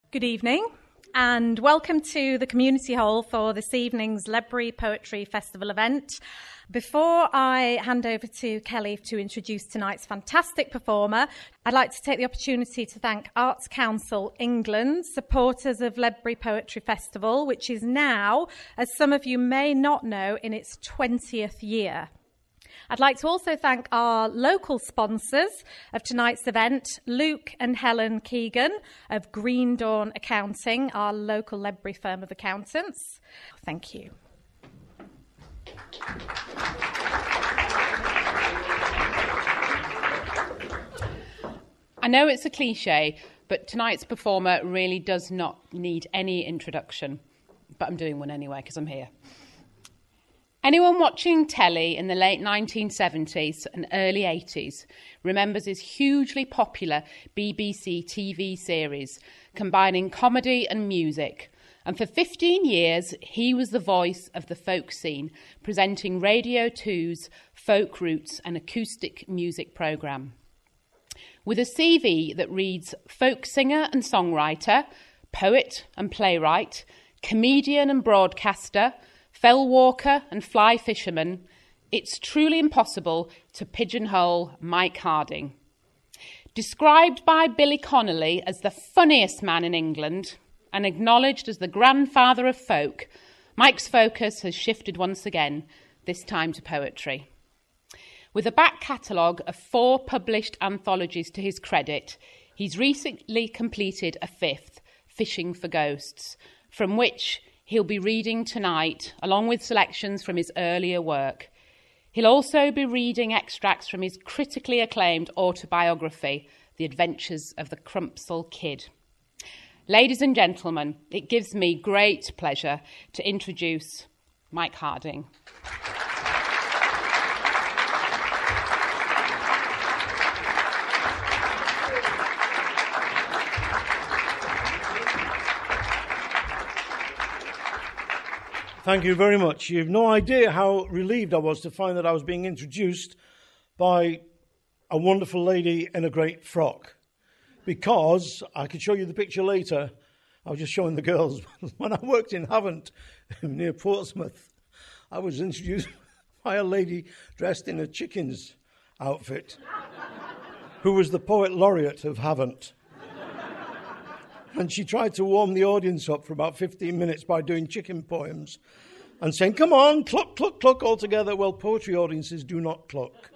Good evening and welcome to the Community Hall for this evening's Ledbury Poetry Festival event. Before I hand over to Kelly to introduce tonight's fantastic performer, I'd like to take the opportunity to thank Arts Council England, supporters of Ledbury Poetry Festival, which is now, as some of you may not know, in its 20th year. I'd like to also thank our local sponsors of tonight's event, Luke and Helen Keegan of Green Dawn Accounting, our local Ledbury firm of accountants. Thank you. I know it's a cliche, but tonight's performer really does not need any introduction. But I'm doing one anyway because I'm here. Anyone watching telly in the late 1970s and early 80s remembers his hugely popular BBC TV series combining comedy and music. And for 15 years, he was the voice of the folk scene, presenting Radio 2's Folk Roots and acoustic music programme. With a CV that reads folk singer and songwriter, poet and playwright, comedian and broadcaster, fell walker and fly fisherman, it's truly impossible to pigeonhole Mike Harding. Described by Billy Connolly as the funniest man in England and acknowledged as the grandfather of folk, Mike's focus has shifted once again, this time to poetry. With a back catalogue of 4 published anthologies to his credit, he's recently completed a 5th, Fishing for Ghosts, from which he'll be reading tonight, along with selections from his earlier work. He'll also be reading extracts from his critically acclaimed autobiography, The Adventures of the Crumpsall Kid. Ladies and gentlemen, it gives me great pleasure to introduce Mike Harding. Thank you very much. You've no idea how relieved I was to find that I was being introduced by a wonderful lady in a great frock. Because, I could show you the picture later, I was just showing the girls, when I worked in Havant near Portsmouth, I was introduced by a lady dressed in a chicken's outfit, who was the poet laureate of Havant. And she tried to warm the audience up for about 15 minutes by doing chicken poems and saying, come on, cluck, cluck, cluck, all together. Well, poetry audiences do not cluck.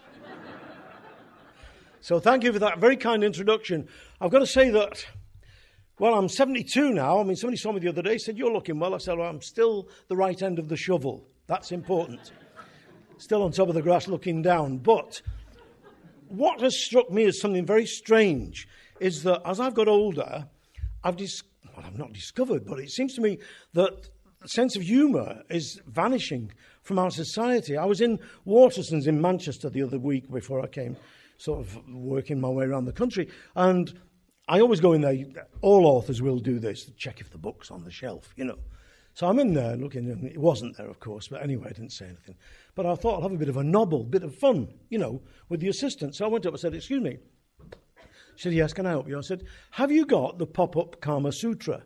So thank you for that very kind introduction. I've got to say that, well, I'm 72 now. I mean, somebody saw me the other day, said, you're looking well. I said, well, I'm still the right end of the shovel. That's important. Still on top of the grass looking down. But what has struck me as something very strange is that as I've got older, I've not discovered, but it seems to me that the sense of humour is vanishing from our society. I was in Waterson's in Manchester the other week before I came sort of working my way around the country, and I always go in there. All authors will do this, check if the book's on the shelf, you know. So I'm in there looking, and it wasn't there, of course, but anyway, I didn't say anything. But I thought I'll have a bit of a nobble, bit of fun, you know, with the assistant. So I went up and said, excuse me. She said, yes, can I help you? I said, have you got the pop-up Kama Sutra?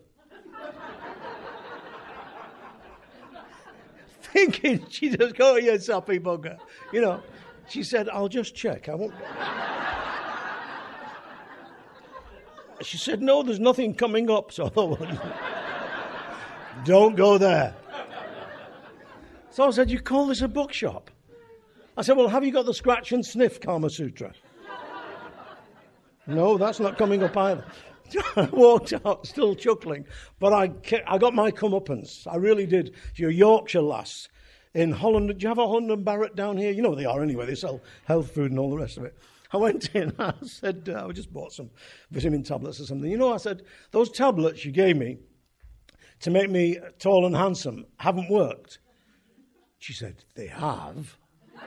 Thinking she just go, you sappy bugger. You know, she said, I'll just check. I won't. She said, no, there's nothing coming up. So I thought, well, don't go there. So I said, you call this a bookshop? I said, well, have you got the scratch and sniff Kama Sutra? No, that's not coming up either. I walked out still chuckling, but I got my comeuppance. I really did. Your Yorkshire lass in Holland. Do you have a Holland and Barrett down here? You know what they are anyway. They sell health food and all the rest of it. I went in, I said, I just bought some vitamin tablets or something. You know, I said, those tablets you gave me to make me tall and handsome haven't worked. She said, they have.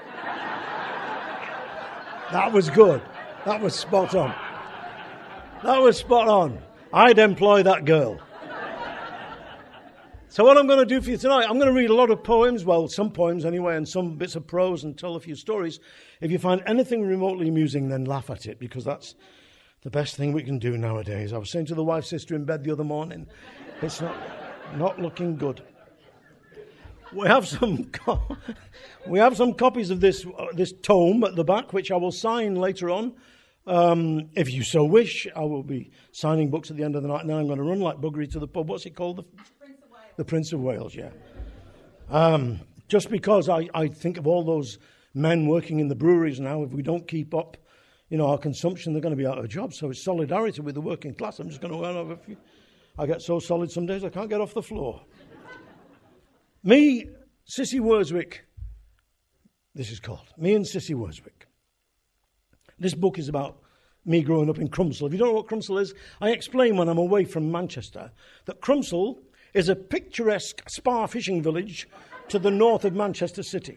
That was good. That was spot on. That was spot on. I'd employ that girl. So what I'm going to do for you tonight, I'm going to read a lot of poems, well, some poems anyway, and some bits of prose and tell a few stories. If you find anything remotely amusing, then laugh at it, because that's the best thing we can do nowadays. I was saying to the wife's sister in bed the other morning, it's not looking good. We have some copies of this tome at the back, which I will sign later on. If you so wish, I will be signing books at the end of the night. And then I'm going to run like buggery to the pub. What's it called? The Prince of Wales, yeah. Just because I think of all those men working in the breweries now, if we don't keep up, our consumption, they're going to be out of a job. So it's solidarity with the working class. I'm just going to run over a few. I get so solid some days I can't get off the floor. Me, Sissy Worswick, this is called Me and Sissy Worswick. This book is about me growing up in Crumpsall. If you don't know what Crumpsall is, I explain when I'm away from Manchester that Crumpsall is a picturesque spar fishing village to the north of Manchester City.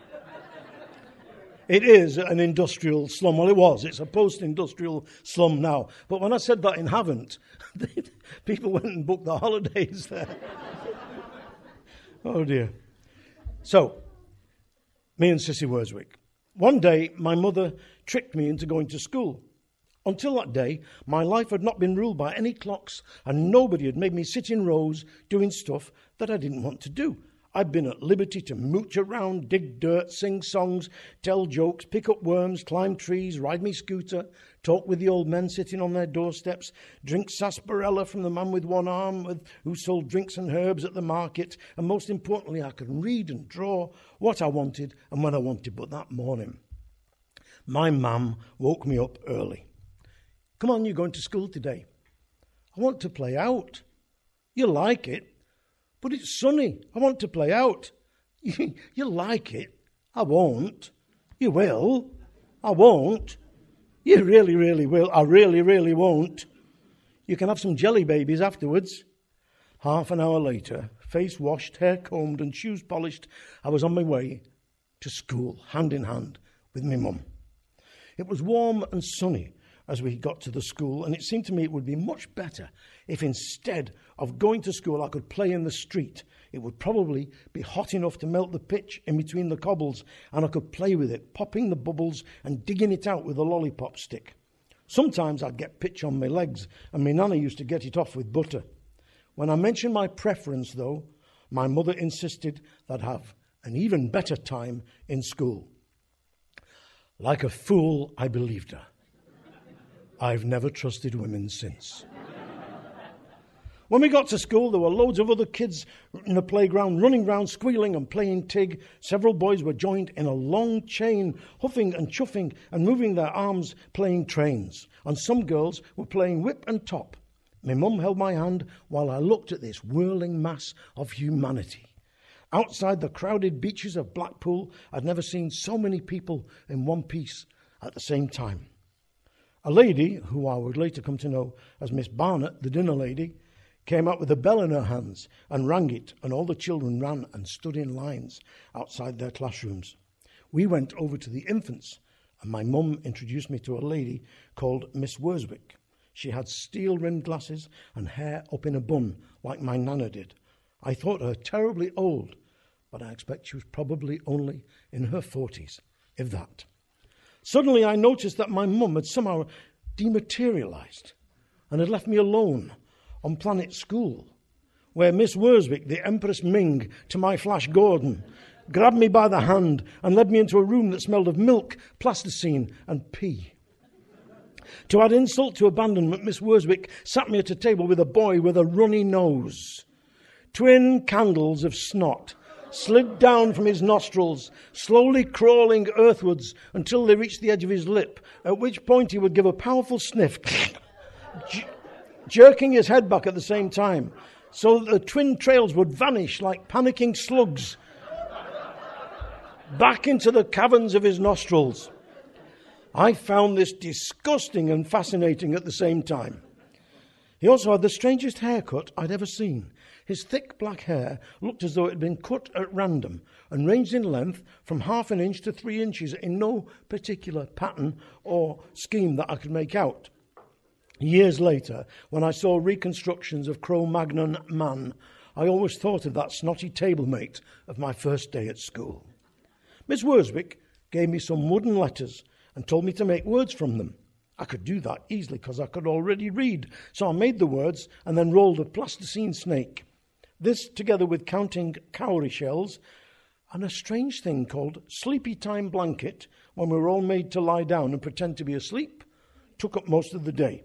It is an industrial slum. Well, it was. It's a post-industrial slum now. But when I said that in Havant, people went and booked their holidays there. Oh, dear. So, me and Sissy Worswick. One day, my mother tricked me into going to school. Until that day, my life had not been ruled by any clocks, and nobody had made me sit in rows doing stuff that I didn't want to do. I'd been at liberty to mooch around, dig dirt, sing songs, tell jokes, pick up worms, climb trees, ride me scooter, talk with the old men sitting on their doorsteps, drink sarsaparilla from the man with one arm who sold drinks and herbs at the market, and most importantly, I could read and draw what I wanted and when I wanted. But that morning, my mum woke me up early. Come on, you're going to school today. I want to play out. You like it, but it's sunny. I want to play out. You like it. I won't. You will. I won't. You really, really will. I really, really won't. You can have some jelly babies afterwards. Half an hour later, face washed, hair combed and shoes polished, I was on my way to school, hand in hand with my mum. It was warm and sunny as we got to the school, and it seemed to me it would be much better if instead of going to school I could play in the street. It would probably be hot enough to melt the pitch in between the cobbles, and I could play with it, popping the bubbles and digging it out with a lollipop stick. Sometimes I'd get pitch on my legs, and my nana used to get it off with butter. When I mentioned my preference, though, my mother insisted that I'd have an even better time in school. Like a fool, I believed her. I've never trusted women since. When we got to school, there were loads of other kids in the playground, running round, squealing and playing tig. Several boys were joined in a long chain, huffing and chuffing and moving their arms, playing trains. And some girls were playing whip and top. My mum held my hand while I looked at this whirling mass of humanity. Outside the crowded beaches of Blackpool, I'd never seen so many people in one piece at the same time. A lady, who I would later come to know as Miss Barnett, the dinner lady, came out with a bell in her hands and rang it, and all the children ran and stood in lines outside their classrooms. We went over to the infants, and my mum introduced me to a lady called Miss Worswick. She had steel-rimmed glasses and hair up in a bun, like my nana did. I thought her terribly old, but I expect she was probably only in her 40s, if that. Suddenly I noticed that my mum had somehow dematerialized and had left me alone on Planet School, where Miss Worswick, the Empress Ming to my Flash Gordon, grabbed me by the hand and led me into a room that smelled of milk, plasticine and pee. To add insult to abandonment, Miss Worswick sat me at a table with a boy with a runny nose. Twin candles of snot slid down from his nostrils, slowly crawling earthwards until they reached the edge of his lip, at which point he would give a powerful sniff, jerking his head back at the same time, so that the twin trails would vanish like panicking slugs back into the caverns of his nostrils. I found this disgusting and fascinating at the same time. He also had the strangest haircut I'd ever seen. His thick black hair looked as though it had been cut at random and ranged in length from 1/2 inch to 3 inches in no particular pattern or scheme that I could make out. Years later, when I saw reconstructions of Cro-Magnon man, I always thought of that snotty table-mate of my first day at school. Miss Worswick gave me some wooden letters and told me to make words from them. I could do that easily because I could already read. So I made the words and then rolled a plasticine snake. This, together with counting cowrie shells and a strange thing called sleepy time blanket, when we were all made to lie down and pretend to be asleep, took up most of the day.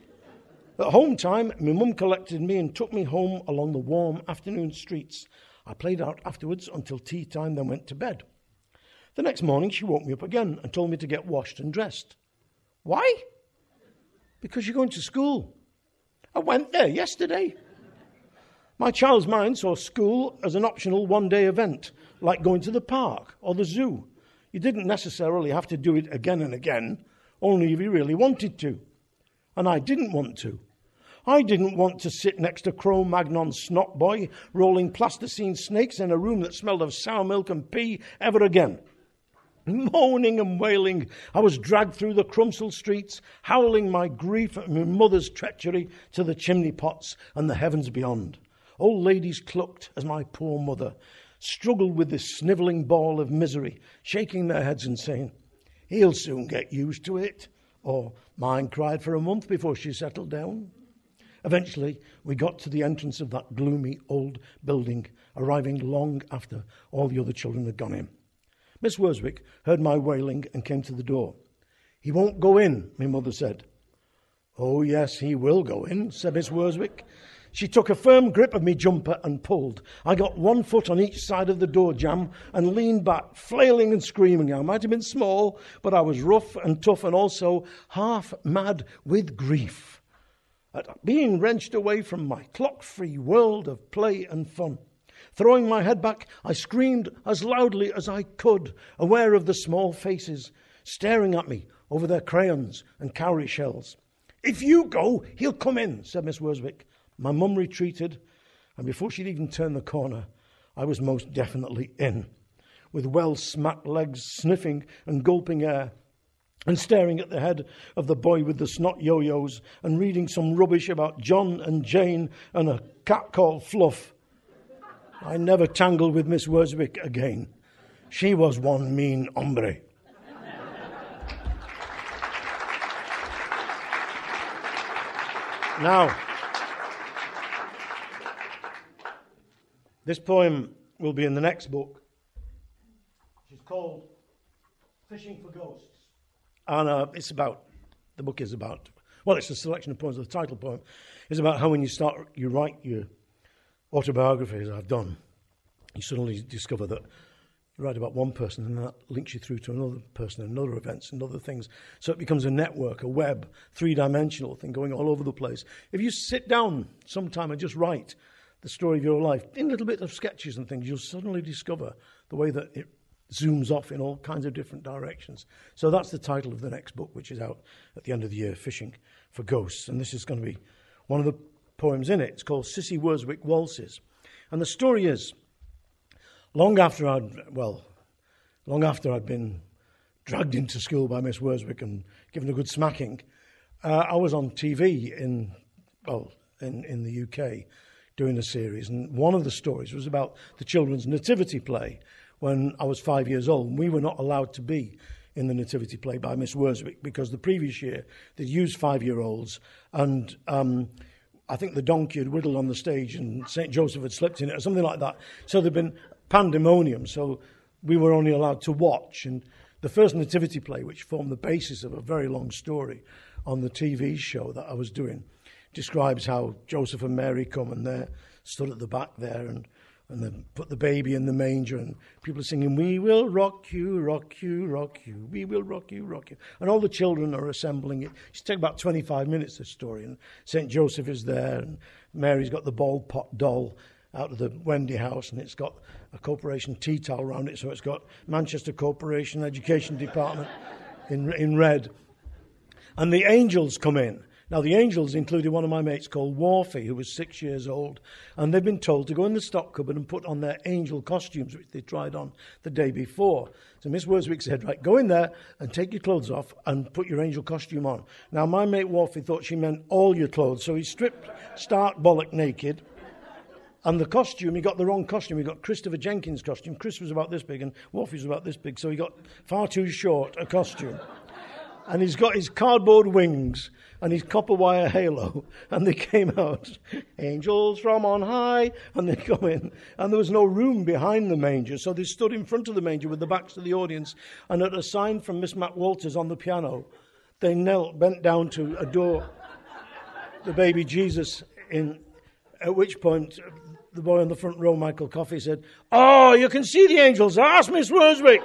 At home time, my mum collected me and took me home along the warm afternoon streets. I played out afterwards until tea time, then went to bed. The next morning, she woke me up again and told me to get washed and dressed. Why? Because you're going to school. I went there yesterday. My child's mind saw school as an optional one-day event, like going to the park or the zoo. You didn't necessarily have to do it again and again, only if you really wanted to. And I didn't want to. I didn't want to sit next to Cro-Magnon snot boy rolling plasticine snakes in a room that smelled of sour milk and pee ever again. Moaning and wailing, I was dragged through the Crumpsall streets, howling my grief at my mother's treachery to the chimney pots and the heavens beyond. Old ladies clucked as my poor mother struggled with this snivelling ball of misery, shaking their heads and saying, "He'll soon get used to it." Or mine cried for a month before she settled down. Eventually, we got to the entrance of that gloomy old building, arriving long after all the other children had gone in. Miss Worswick heard my wailing and came to the door. "He won't go in," my mother said. "Oh, yes, he will go in," said Miss Worswick. She took a firm grip of me jumper and pulled. I got one foot on each side of the door jamb and leaned back, flailing and screaming. I might have been small, but I was rough and tough and also half mad with grief at being wrenched away from my clock-free world of play and fun. Throwing my head back, I screamed as loudly as I could, aware of the small faces staring at me over their crayons and cowrie shells. "If you go, he'll come in," said Miss Worswick. My mum retreated, and before she'd even turned the corner, I was most definitely in, with well-smacked legs, sniffing and gulping air, and staring at the head of the boy with the snot yo-yos and reading some rubbish about John and Jane and a cat called Fluff. I never tangled with Miss Worswick again. She was one mean hombre. Now, this poem will be in the next book, which is called Fishing for Ghosts. And it's a selection of poems. The title poem is about how when you write your autobiography, as I've done, you suddenly discover that you write about one person and that links you through to another person and other events and other things. So it becomes a network, a web, three-dimensional thing going all over the place. If you sit down sometime and just write the story of your life in little bits of sketches and things, you'll suddenly discover the way that it zooms off in all kinds of different directions. So that's the title of the next book, which is out at the end of the year, Fishing for Ghosts. And this is going to be one of the poems in it. It's called Sissy Worswick Waltzes. And the story is, long after I'd been dragged into school by Miss Worswick and given a good smacking, I was on TV in the UK doing a series. And one of the stories was about the children's nativity play when I was 5 years old. And we were not allowed to be in the nativity play by Miss Worswick because the previous year they'd used 5-year-olds and I think the donkey had whittled on the stage and St. Joseph had slipped in it or something like that. So there'd been pandemonium, so we were only allowed to watch. And the first nativity play, which formed the basis of a very long story on the TV show that I was doing, describes how Joseph and Mary come and they're stood at the back there and they put the baby in the manger and people are singing, "We will rock you, rock you, rock you, we will rock you, rock you." And all the children are assembling it. It's taken about 25 minutes, this story. And St. Joseph is there and Mary's got the bald pot doll out of the Wendy house and it's got a corporation tea towel around it. So it's got Manchester Corporation Education Department in red. And the angels come in. Now, the angels included one of my mates called Wharfie, who was 6 years old, and they've been told to go in the stock cupboard and put on their angel costumes, which they tried on the day before. So Miss Worswick said, "Right, go in there and take your clothes off and put your angel costume on." Now, my mate Wharfie thought she meant all your clothes, so he stripped stark bollock naked. And the costume, he got the wrong costume. He got Christopher Jenkins' costume. Chris was about this big and Wharfie was about this big, so he got far too short a costume. And he's got his cardboard wings and his copper wire halo. And they came out, angels from on high. And they come in. And there was no room behind the manger. So they stood in front of the manger with the backs to the audience. And at a sign from Miss Mac Walters on the piano, they bent down to adore the baby Jesus. At which point, the boy on the front row, Michael Coffey, said, "Oh, you can see the angels. Ask Miss Worswick."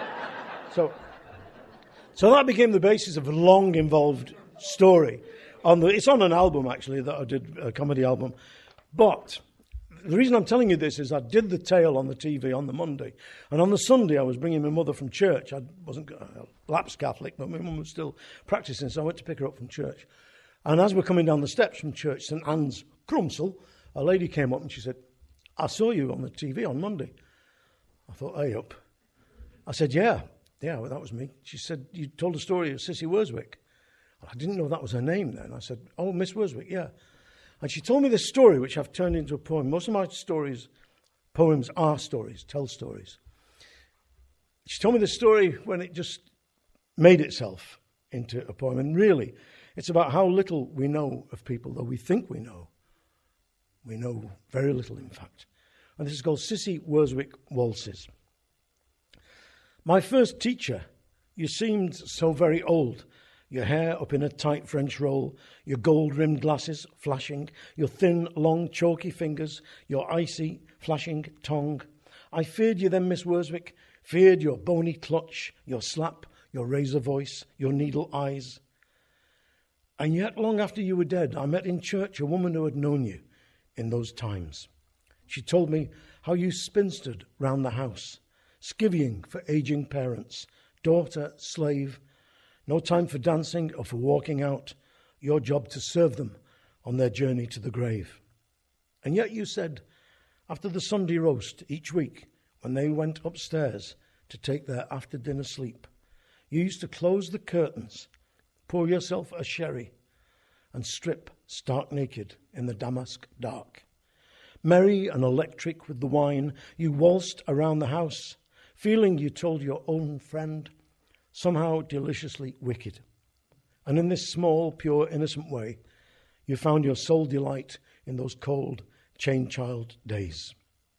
So that became the basis of a long, involved story. It's on an album, actually, that I did, a comedy album. But the reason I'm telling you this is I did the tale on the TV on the Monday. And on the Sunday, I was bringing my mother from church. I wasn't a lapsed Catholic, but my mum was still practicing, so I went to pick her up from church. And as we're coming down the steps from church, St Anne's, Crumsell, a lady came up and she said, "I saw you on the TV on Monday." I thought, "Hey up." I said, Yeah, well, that was me. She said, "You told a story of Sissy Worswick." I didn't know that was her name then. I said, "Oh, Miss Worswick, yeah." And she told me this story, which I've turned into a poem. Most of my poems are stories, tell stories. She told me this story when it just made itself into a poem. And really, it's about how little we know of people, though we think we know. We know very little, in fact. And this is called Sissy Worswick Waltzes. My first teacher, you seemed so very old. Your hair up in a tight French roll, your gold-rimmed glasses flashing, your thin, long, chalky fingers, your icy, flashing tongue. I feared you then, Miss Worswick, feared your bony clutch, your slap, your razor voice, your needle eyes. And yet, long after you were dead, I met in church a woman who had known you in those times. She told me how you spinstered round the house, skivvying for aging parents, daughter, slave, no time for dancing or for walking out, your job to serve them on their journey to the grave. And yet you said, after the Sunday roast each week, when they went upstairs to take their after-dinner sleep, you used to close the curtains, pour yourself a sherry, and strip stark naked in the damask dark. Merry and electric with the wine, you waltzed around the house, feeling you told your own friend, somehow deliciously wicked. And in this small, pure, innocent way, you found your sole delight in those cold, chain-child days.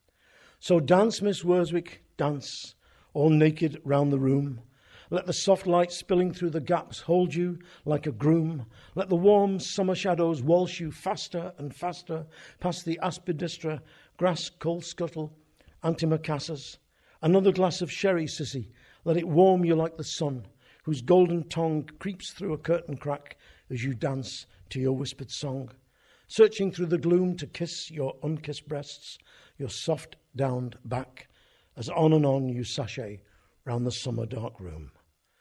So dance, Miss Worswick, dance, all naked round the room. Let the soft light spilling through the gaps hold you like a groom. Let the warm summer shadows waltz you faster and faster past the aspidistra, grass coal scuttle, antimacassars. Another glass of sherry, Sissy. Let it warm you like the sun, whose golden tongue creeps through a curtain crack as you dance to your whispered song, searching through the gloom to kiss your unkissed breasts, your soft downed back, as on and on you sashay round the summer dark room.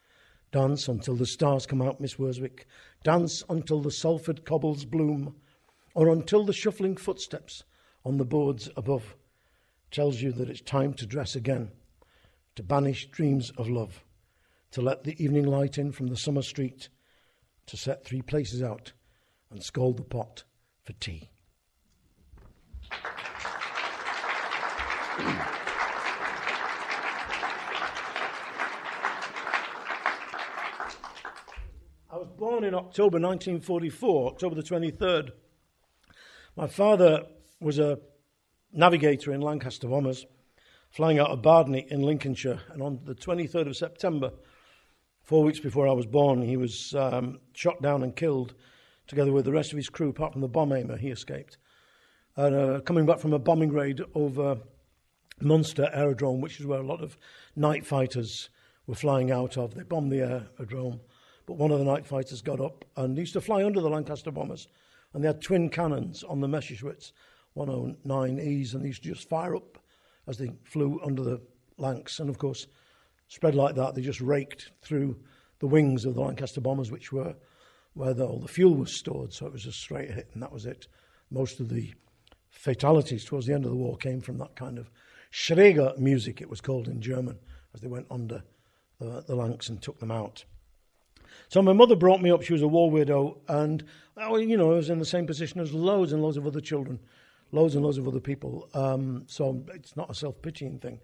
Dance until the stars come out, Miss Worswick. Dance until the sulphur'd cobbles bloom, or until the shuffling footsteps on the boards above tells you that it's time to dress again, to banish dreams of love, to let the evening light in from the summer street, to set 3 places out and scald the pot for tea. I was born in October 1944, October the 23rd. My father was a navigator in Lancaster Bombers, flying out of Bardney in Lincolnshire. And on the 23rd of September, 4 weeks before I was born, he was shot down and killed, together with the rest of his crew, apart from the bomb aimer. He escaped. And coming back from a bombing raid over Munster Aerodrome, which is where a lot of night fighters were flying out of. They bombed the aerodrome. But one of the night fighters got up and used to fly under the Lancaster Bombers. And they had twin cannons on the Messerschmitt 109Es, and they used to just fire up as they flew under the Lancs. And, of course, spread like that, they just raked through the wings of the Lancaster Bombers, which were where all the fuel was stored. So it was a straight hit, and that was it. Most of the fatalities towards the end of the war came from that kind of Schräger music, it was called in German, as they went under the Lancs and took them out. So my mother brought me up. She was a war widow, and, I was in the same position as loads and loads of other children, loads and loads of other people. So it's not a self-pitying thing.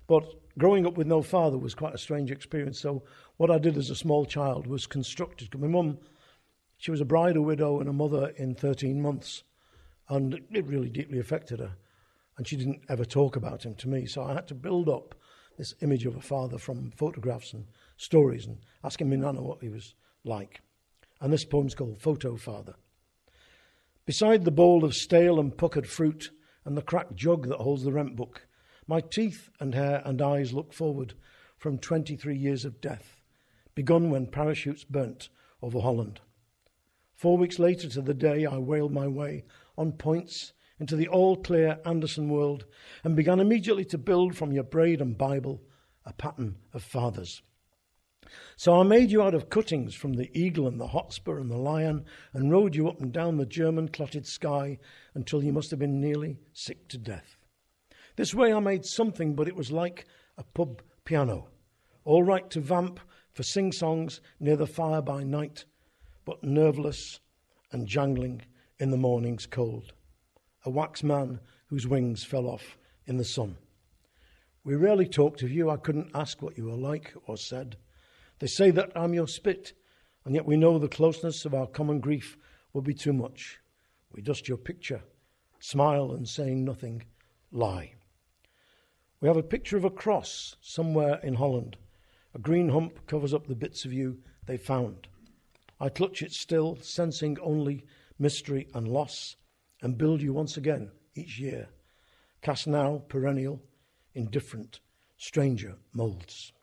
But growing up with no father was quite a strange experience. So what I did as a small child was constructed. Because my mum, she was a bride, a widow, and a mother in 13 months. And it really deeply affected her. And she didn't ever talk about him to me. So I had to build up this image of a father from photographs and stories and asking my nana what he was like. And this poem's called Photo Father. Beside the bowl of stale and puckered fruit and the cracked jug that holds the rent book, my teeth and hair and eyes look forward from 23 years of death, begun when parachutes burnt over Holland. 4 weeks later to the day I whaled my way on points into the all-clear Anderson world and began immediately to build from your braid and Bible a pattern of fathers. So I made you out of cuttings from the eagle and the hotspur and the lion and rode you up and down the German clotted sky until you must have been nearly sick to death. This way I made something, but it was like a pub piano, all right to vamp for sing-songs near the fire by night, but nerveless and jangling in the morning's cold. A wax man whose wings fell off in the sun. We rarely talked of you. I couldn't ask what you were like or said. They say that I'm your spit, and yet we know the closeness of our common grief will be too much. We dust your picture, smile and saying nothing, lie. We have a picture of a cross somewhere in Holland. A green hump covers up the bits of you they found. I clutch it still, sensing only mystery and loss, and build you once again each year, cast now perennial in different, stranger moulds.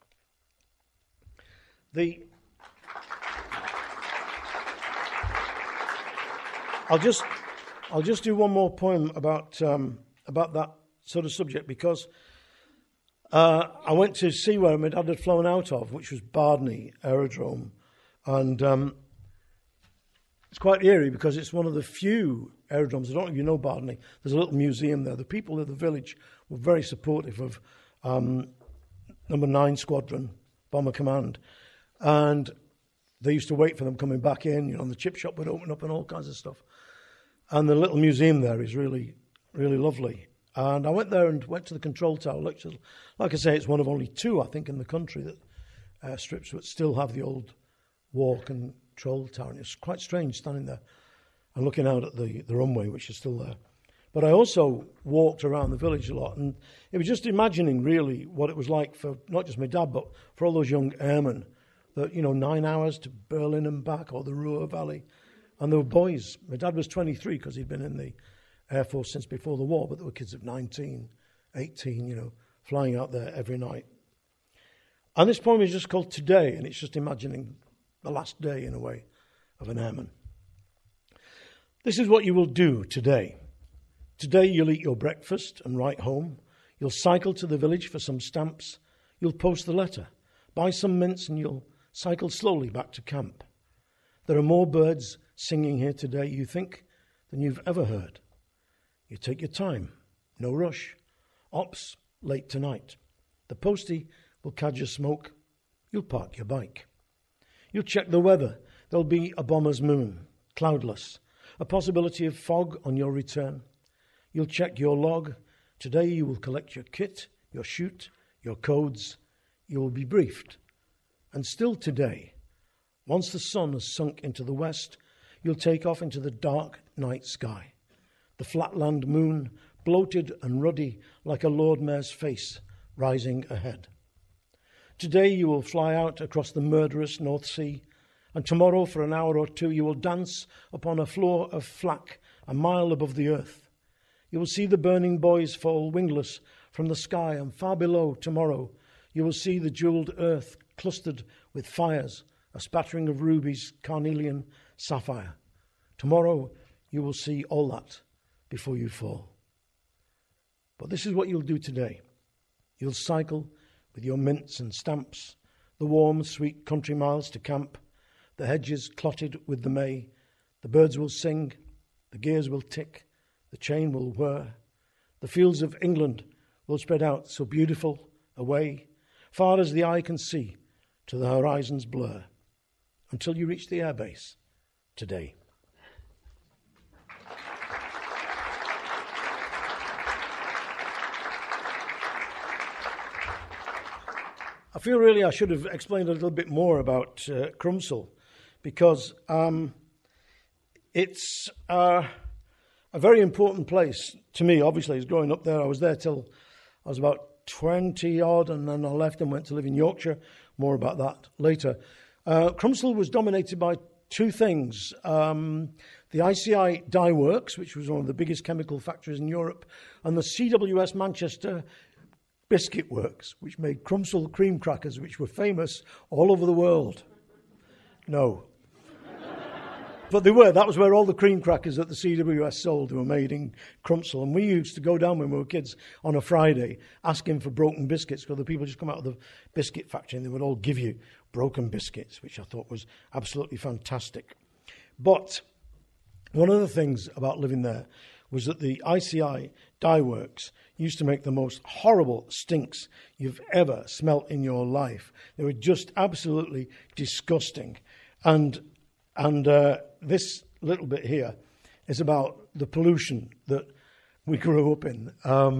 I'll just do one more poem about that sort of subject, because I went to see where my dad had flown out of, which was Bardney Aerodrome, and it's quite eerie because it's one of the few aerodromes. I don't know if you know Bardney. There's a little museum there. The people of the village were very supportive of Number 9 Squadron Bomber Command, and they used to wait for them coming back in. You know, and the chip shop would open up and all kinds of stuff. And the little museum there is really, really lovely. And I went there and went to the control tower. Like I say, it's one of only 2, I think, in the country that airstrips that still have the old war control tower. And it's quite strange standing there and looking out at the runway, which is still there. But I also walked around the village a lot, and it was just imagining really what it was like for not just my dad, but for all those young airmen that, 9 hours to Berlin and back, or the Ruhr Valley. And there were boys. My dad was 23 because he'd been in the Air Force since before the war, but there were kids of 19, 18, flying out there every night. And this poem is just called Today, and it's just imagining the last day, in a way, of an airman. This is what you will do today. Today you'll eat your breakfast and write home. You'll cycle to the village for some stamps. You'll post the letter, buy some mints, and you'll cycle slowly back to camp. There are more birds singing here today, you think, than you've ever heard. You take your time, no rush. Ops late tonight. The postie will cadge your smoke. You'll park your bike. You'll check the weather. There'll be a bomber's moon, cloudless, a possibility of fog on your return. You'll check your log. Today you will collect your kit, your chute, your codes. You will be briefed. And still today, once the sun has sunk into the west, you'll take off into the dark night sky. The flatland moon, bloated and ruddy like a Lord Mayor's face, rising ahead. Today you will fly out across the murderous North Sea, and tomorrow for an hour or 2 you will dance upon a floor of flak a mile above the earth. You will see the burning boys fall wingless from the sky, and far below tomorrow you will see the jewelled earth clustered with fires, a spattering of rubies, carnelian, sapphire. Tomorrow you will see all that before you fall. But this is what you'll do today. You'll cycle with your mints and stamps, the warm, sweet country miles to camp, the hedges clotted with the May. The birds will sing, the gears will tick, the chain will whir. The fields of England will spread out so beautiful away, far as the eye can see, to the horizon's blur, until you reach the airbase today. I feel really I should have explained a little bit more about Crumpsall, because it's a very important place to me. Obviously, as growing up there, I was there till I was about 20 odd, and then I left and went to live in Yorkshire. More about that later. Crumpsall was dominated by two things. The ICI Dye Works, which was one of the biggest chemical factories in Europe, and the CWS Manchester Biscuit Works, which made Crumpsall cream crackers, which were famous all over the world. No. But they were. That was where all the cream crackers that the CWS sold were made in Crumpsall. And we used to go down when we were kids on a Friday asking for broken biscuits, because the people just come out of the biscuit factory and they would all give you broken biscuits, which I thought was absolutely fantastic. But one of the things about living there was that the ICI Dye Works used to make the most horrible stinks you've ever smelt in your life. They were just absolutely disgusting. And this little bit here is about the pollution that we grew up in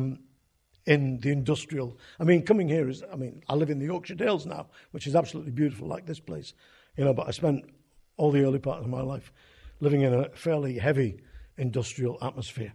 the industrial. I mean, coming here is, I live in the Yorkshire Dales now, which is absolutely beautiful, like this place, but I spent all the early part of my life living in a fairly heavy industrial atmosphere.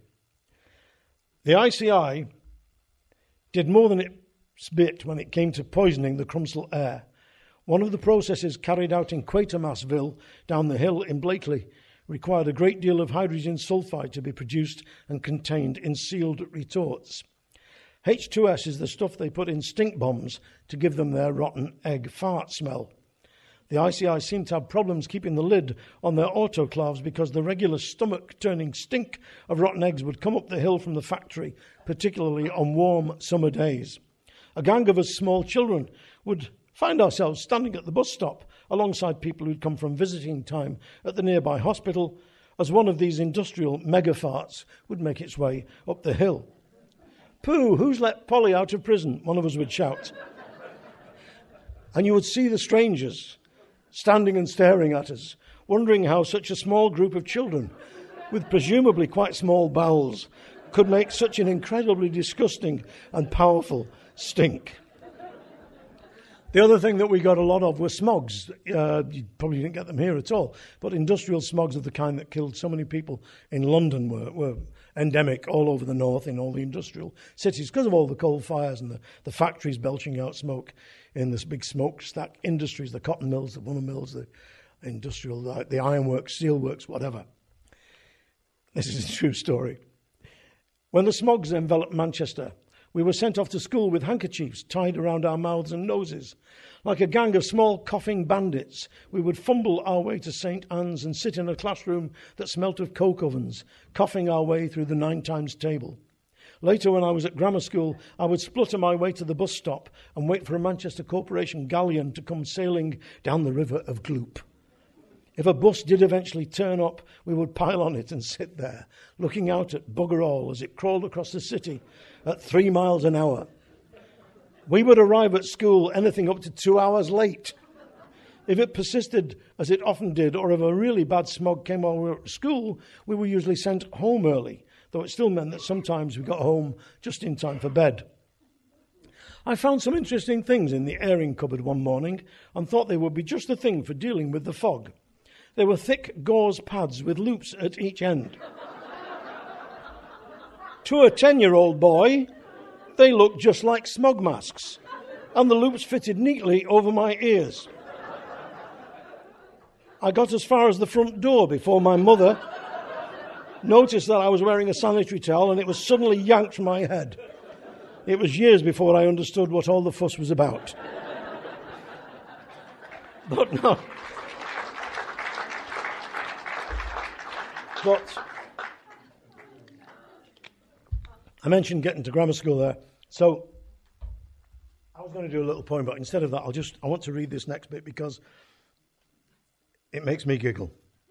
The ICI did more than its bit when it came to poisoning the Crumpsall air. One of the processes carried out in Quatermassville down the hill in Blakely required a great deal of hydrogen sulfide to be produced and contained in sealed retorts. H2S is the stuff they put in stink bombs to give them their rotten egg fart smell. The ICI seemed to have problems keeping the lid on their autoclaves because the regular stomach-turning stink of rotten eggs would come up the hill from the factory, particularly on warm summer days. A gang of us small children would find ourselves standing at the bus stop alongside people who'd come from visiting time at the nearby hospital as one of these industrial mega-farts would make its way up the hill. "Pooh, who's let Polly out of prison?" one of us would shout. And you would see the strangers standing and staring at us, wondering how such a small group of children, with presumably quite small bowels, could make such an incredibly disgusting and powerful stink. The other thing that we got a lot of were smogs. You probably didn't get them here at all, but industrial smogs of the kind that killed so many people in London were endemic all over the north in all the industrial cities because of all the coal fires and the factories belching out smoke in this big smokestack industries, the cotton mills, the woollen mills, the industrial, the ironworks, steelworks, whatever. This is a true story. When the smogs enveloped Manchester, we were sent off to school with handkerchiefs tied around our mouths and noses. Like a gang of small coughing bandits, we would fumble our way to St. Anne's and sit in a classroom that smelt of coke ovens, coughing our way through the 9 times table. Later, when I was at grammar school, I would splutter my way to the bus stop and wait for a Manchester Corporation galleon to come sailing down the river of Gloop. If a bus did eventually turn up, we would pile on it and sit there, looking out at bugger all as it crawled across the city at 3 miles an hour. We would arrive at school anything up to 2 hours late. If it persisted, as it often did, or if a really bad smog came while we were at school, we were usually sent home early, though it still meant that sometimes we got home just in time for bed. I found some interesting things in the airing cupboard one morning and thought they would be just the thing for dealing with the fog. They were thick gauze pads with loops at each end. To a 10-year-old boy, they looked just like smog masks, and the loops fitted neatly over my ears. I got as far as the front door before my mother noticed that I was wearing a sanitary towel and it was suddenly yanked from my head. It was years before I understood what all the fuss was about. But no. But I mentioned getting to grammar school there. So I was going to do a little poem, but instead of that, I want to read this next bit because it makes me giggle.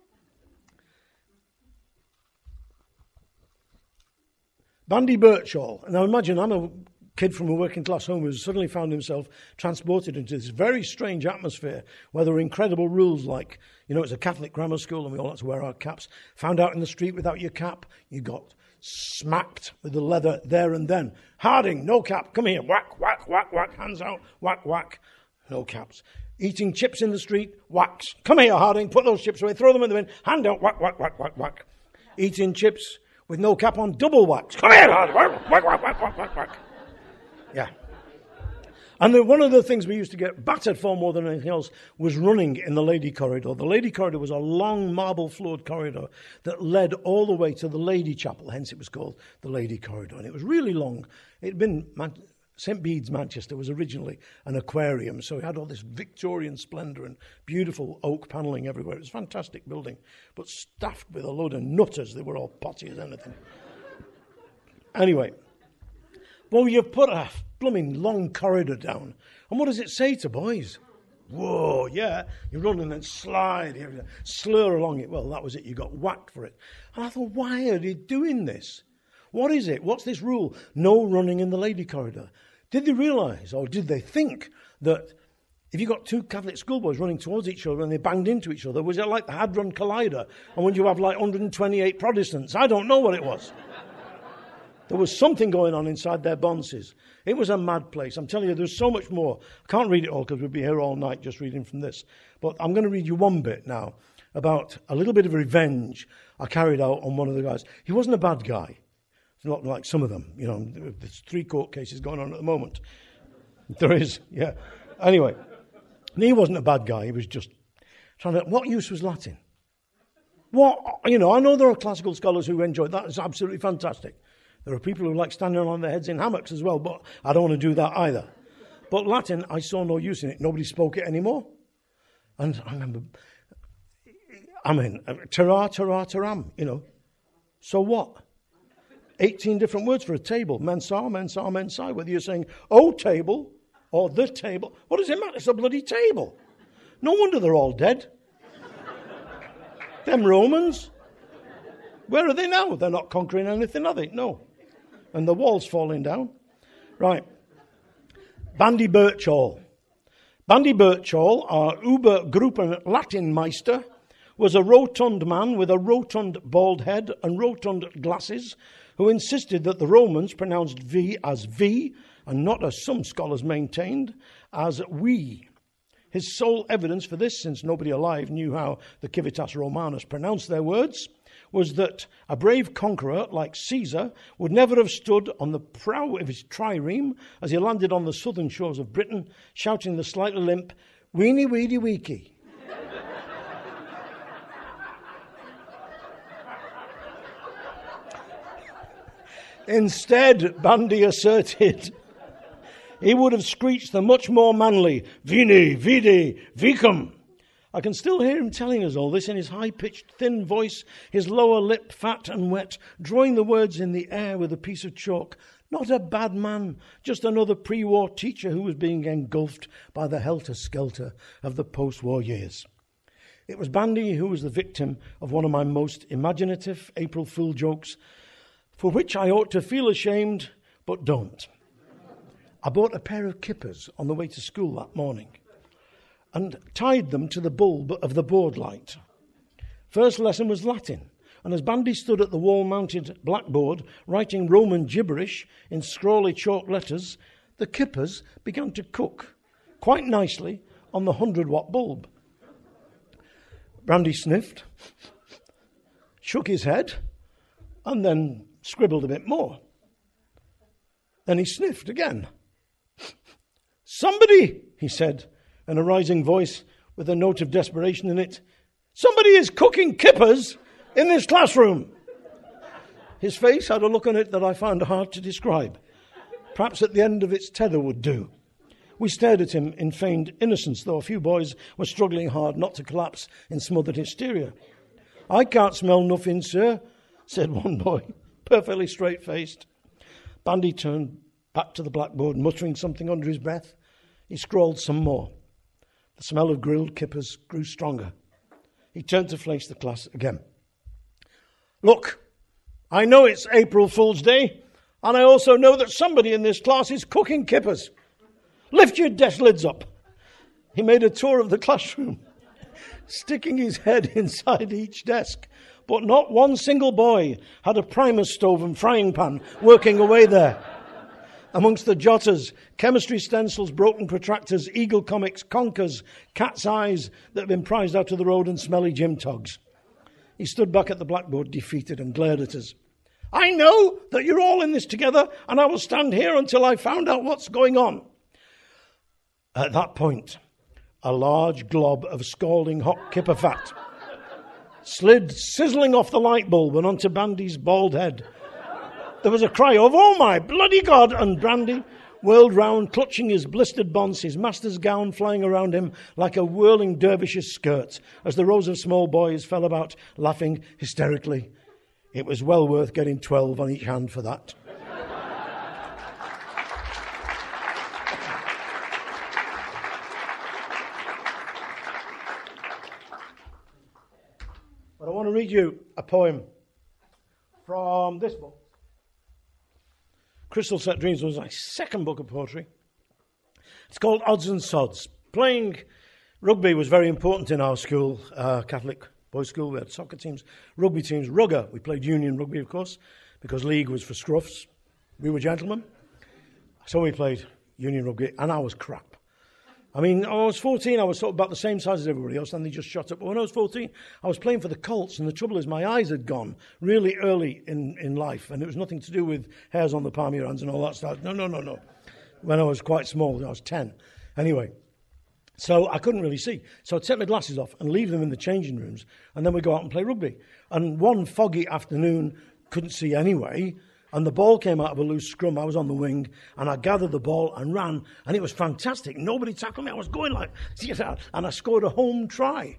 Bandy Birchall. Now imagine I'm a kid from a working class home who suddenly found himself transported into this very strange atmosphere where there were incredible rules like, it's a Catholic grammar school and we all had to wear our caps. Found out in the street without your cap, you got smacked with the leather there and then. Harding, no cap, come here, whack, whack, whack, whack, hands out, whack, whack. No caps. Eating chips in the street, whacks. Come here, Harding, put those chips away, throw them in the bin, hand out, whack, whack, whack, whack, whack. Eating chips with no cap on, double whacks. Come here, Harding, whack, whack, whack, whack, whack, whack, whack. Yeah. And then one of the things we used to get battered for more than anything else was running in the lady corridor. The lady corridor was a long marble-floored corridor that led all the way to the lady chapel, hence it was called the lady corridor. And it was really long. It had been... St. Bede's, Manchester, was originally an aquarium, so it had all this Victorian splendour and beautiful oak panelling everywhere. It was a fantastic building, but staffed with a load of nutters. They were all potty as anything. Anyway, well, you've put a blooming long corridor down, and what does it say to boys? Whoa, yeah, you run and then slide, you slur along it. Well, that was it, you got whacked for it. And I thought, why are they doing this? What is it? What's this rule? No running in the lady corridor. Did they realise, or did they think, that if you got two Catholic schoolboys running towards each other and they banged into each other, was it like the Hadron Collider? And when you have like 128 Protestants? I don't know what it was. There was something going on inside their bonces. It was a mad place. I'm telling you, there's so much more. I can't read it all because we'd be here all night just reading from this. But I'm going to read you one bit now about a little bit of revenge I carried out on one of the guys. He wasn't a bad guy. Not like some of them, you know. There's 3 court cases going on at the moment. There is, yeah. Anyway, he wasn't a bad guy. He was just trying to... What use was Latin? What, you know, I know there are classical scholars who enjoy that. It's absolutely fantastic. There are people who like standing on their heads in hammocks as well, but I don't want to do that either. But Latin, I saw no use in it. Nobody spoke it anymore. And I remember... Tara, tara, taram, you know. So what? 18 different words for a table. Mensa, mensa, mensai. Whether you're saying, oh, table, or the table. What does it matter? It's a bloody table. No wonder they're all dead. Them Romans. Where are they now? They're not conquering anything, are they? No. And the wall's falling down. Right. Bandy Birchall. Bandy Birchall, our Übergruppen Latinmeister, was a rotund man with a rotund bald head and rotund glasses, who insisted that the Romans pronounced V as V, and not, as some scholars maintained, as we. His sole evidence for this, since nobody alive knew how the Civitas Romanus pronounced their words, was that a brave conqueror like Caesar would never have stood on the prow of his trireme as he landed on the southern shores of Britain, shouting the slightly limp, weenie weedy weekie. Instead, Bandy asserted, he would have screeched the much more manly, Vini, Vidi, Vicum. I can still hear him telling us all this in his high-pitched, thin voice, his lower lip fat and wet, drawing the words in the air with a piece of chalk. Not a bad man, just another pre-war teacher who was being engulfed by the helter-skelter of the post-war years. It was Bandy who was the victim of one of my most imaginative April Fool jokes, for which I ought to feel ashamed, but don't. I bought a pair of kippers on the way to school that morning and tied them to the bulb of the board light. First lesson was Latin, and as Bandy stood at the wall-mounted blackboard writing Roman gibberish in scrawly chalk letters, the kippers began to cook quite nicely on the 100-watt bulb. Bandy sniffed, shook his head, and then scribbled a bit more. Then he sniffed again. Somebody, he said, in a rising voice with a note of desperation in it, somebody is cooking kippers in this classroom. His face had a look on it that I found hard to describe. Perhaps at the end of its tether would do. We stared at him in feigned innocence, though a few boys were struggling hard not to collapse in smothered hysteria. I can't smell nothing, sir, said one boy, perfectly straight-faced. Bandy turned back to the blackboard, muttering something under his breath. He scrawled some more. The smell of grilled kippers grew stronger. He turned to face the class again. Look, I know it's April Fool's Day, and I also know that somebody in this class is cooking kippers. Lift your desk lids up. He made a tour of the classroom, sticking his head inside each desk. But not one single boy had a primus stove and frying pan working away there. Amongst the jotters, chemistry stencils, broken protractors, Eagle comics, conkers, cat's eyes that have been prized out to the road, and smelly gym togs. He stood back at the blackboard, defeated, and glared at us. I know that you're all in this together, and I will stand here until I found out what's going on. At that point, a large glob of scalding hot kipper fat slid sizzling off the light bulb and onto Brandy's bald head. There was a cry of, oh my bloody God, and Brandy whirled round, clutching his blistered bonds, his master's gown flying around him like a whirling dervish's skirt, as the rows of small boys fell about, laughing hysterically. It was well worth getting 12 on each hand for that. But I want to read you a poem from this book. Crystal Set Dreams was my second book of poetry. It's called Odds and Sods. Playing rugby was very important in our school, Catholic boys' school. We had soccer teams, rugby teams, rugger. We played union rugby, of course, because league was for scruffs. We were gentlemen. So we played union rugby, and I was crap. I mean, when I was 14, I was sort of about the same size as everybody else, and they just shot up. But when I was 14, I was playing for the Colts, and the trouble is my eyes had gone really early in life, and it was nothing to do with hairs on the palm of your hands and all that stuff. No. When I was quite small, I was 10. Anyway, so I couldn't really see. So I'd take my glasses off and leave them in the changing rooms, and then we'd go out and play rugby. And one foggy afternoon, couldn't see anyway, and the ball came out of a loose scrum. I was on the wing, and I gathered the ball and ran, and it was fantastic. Nobody tackled me. I was going like, and I scored a home try.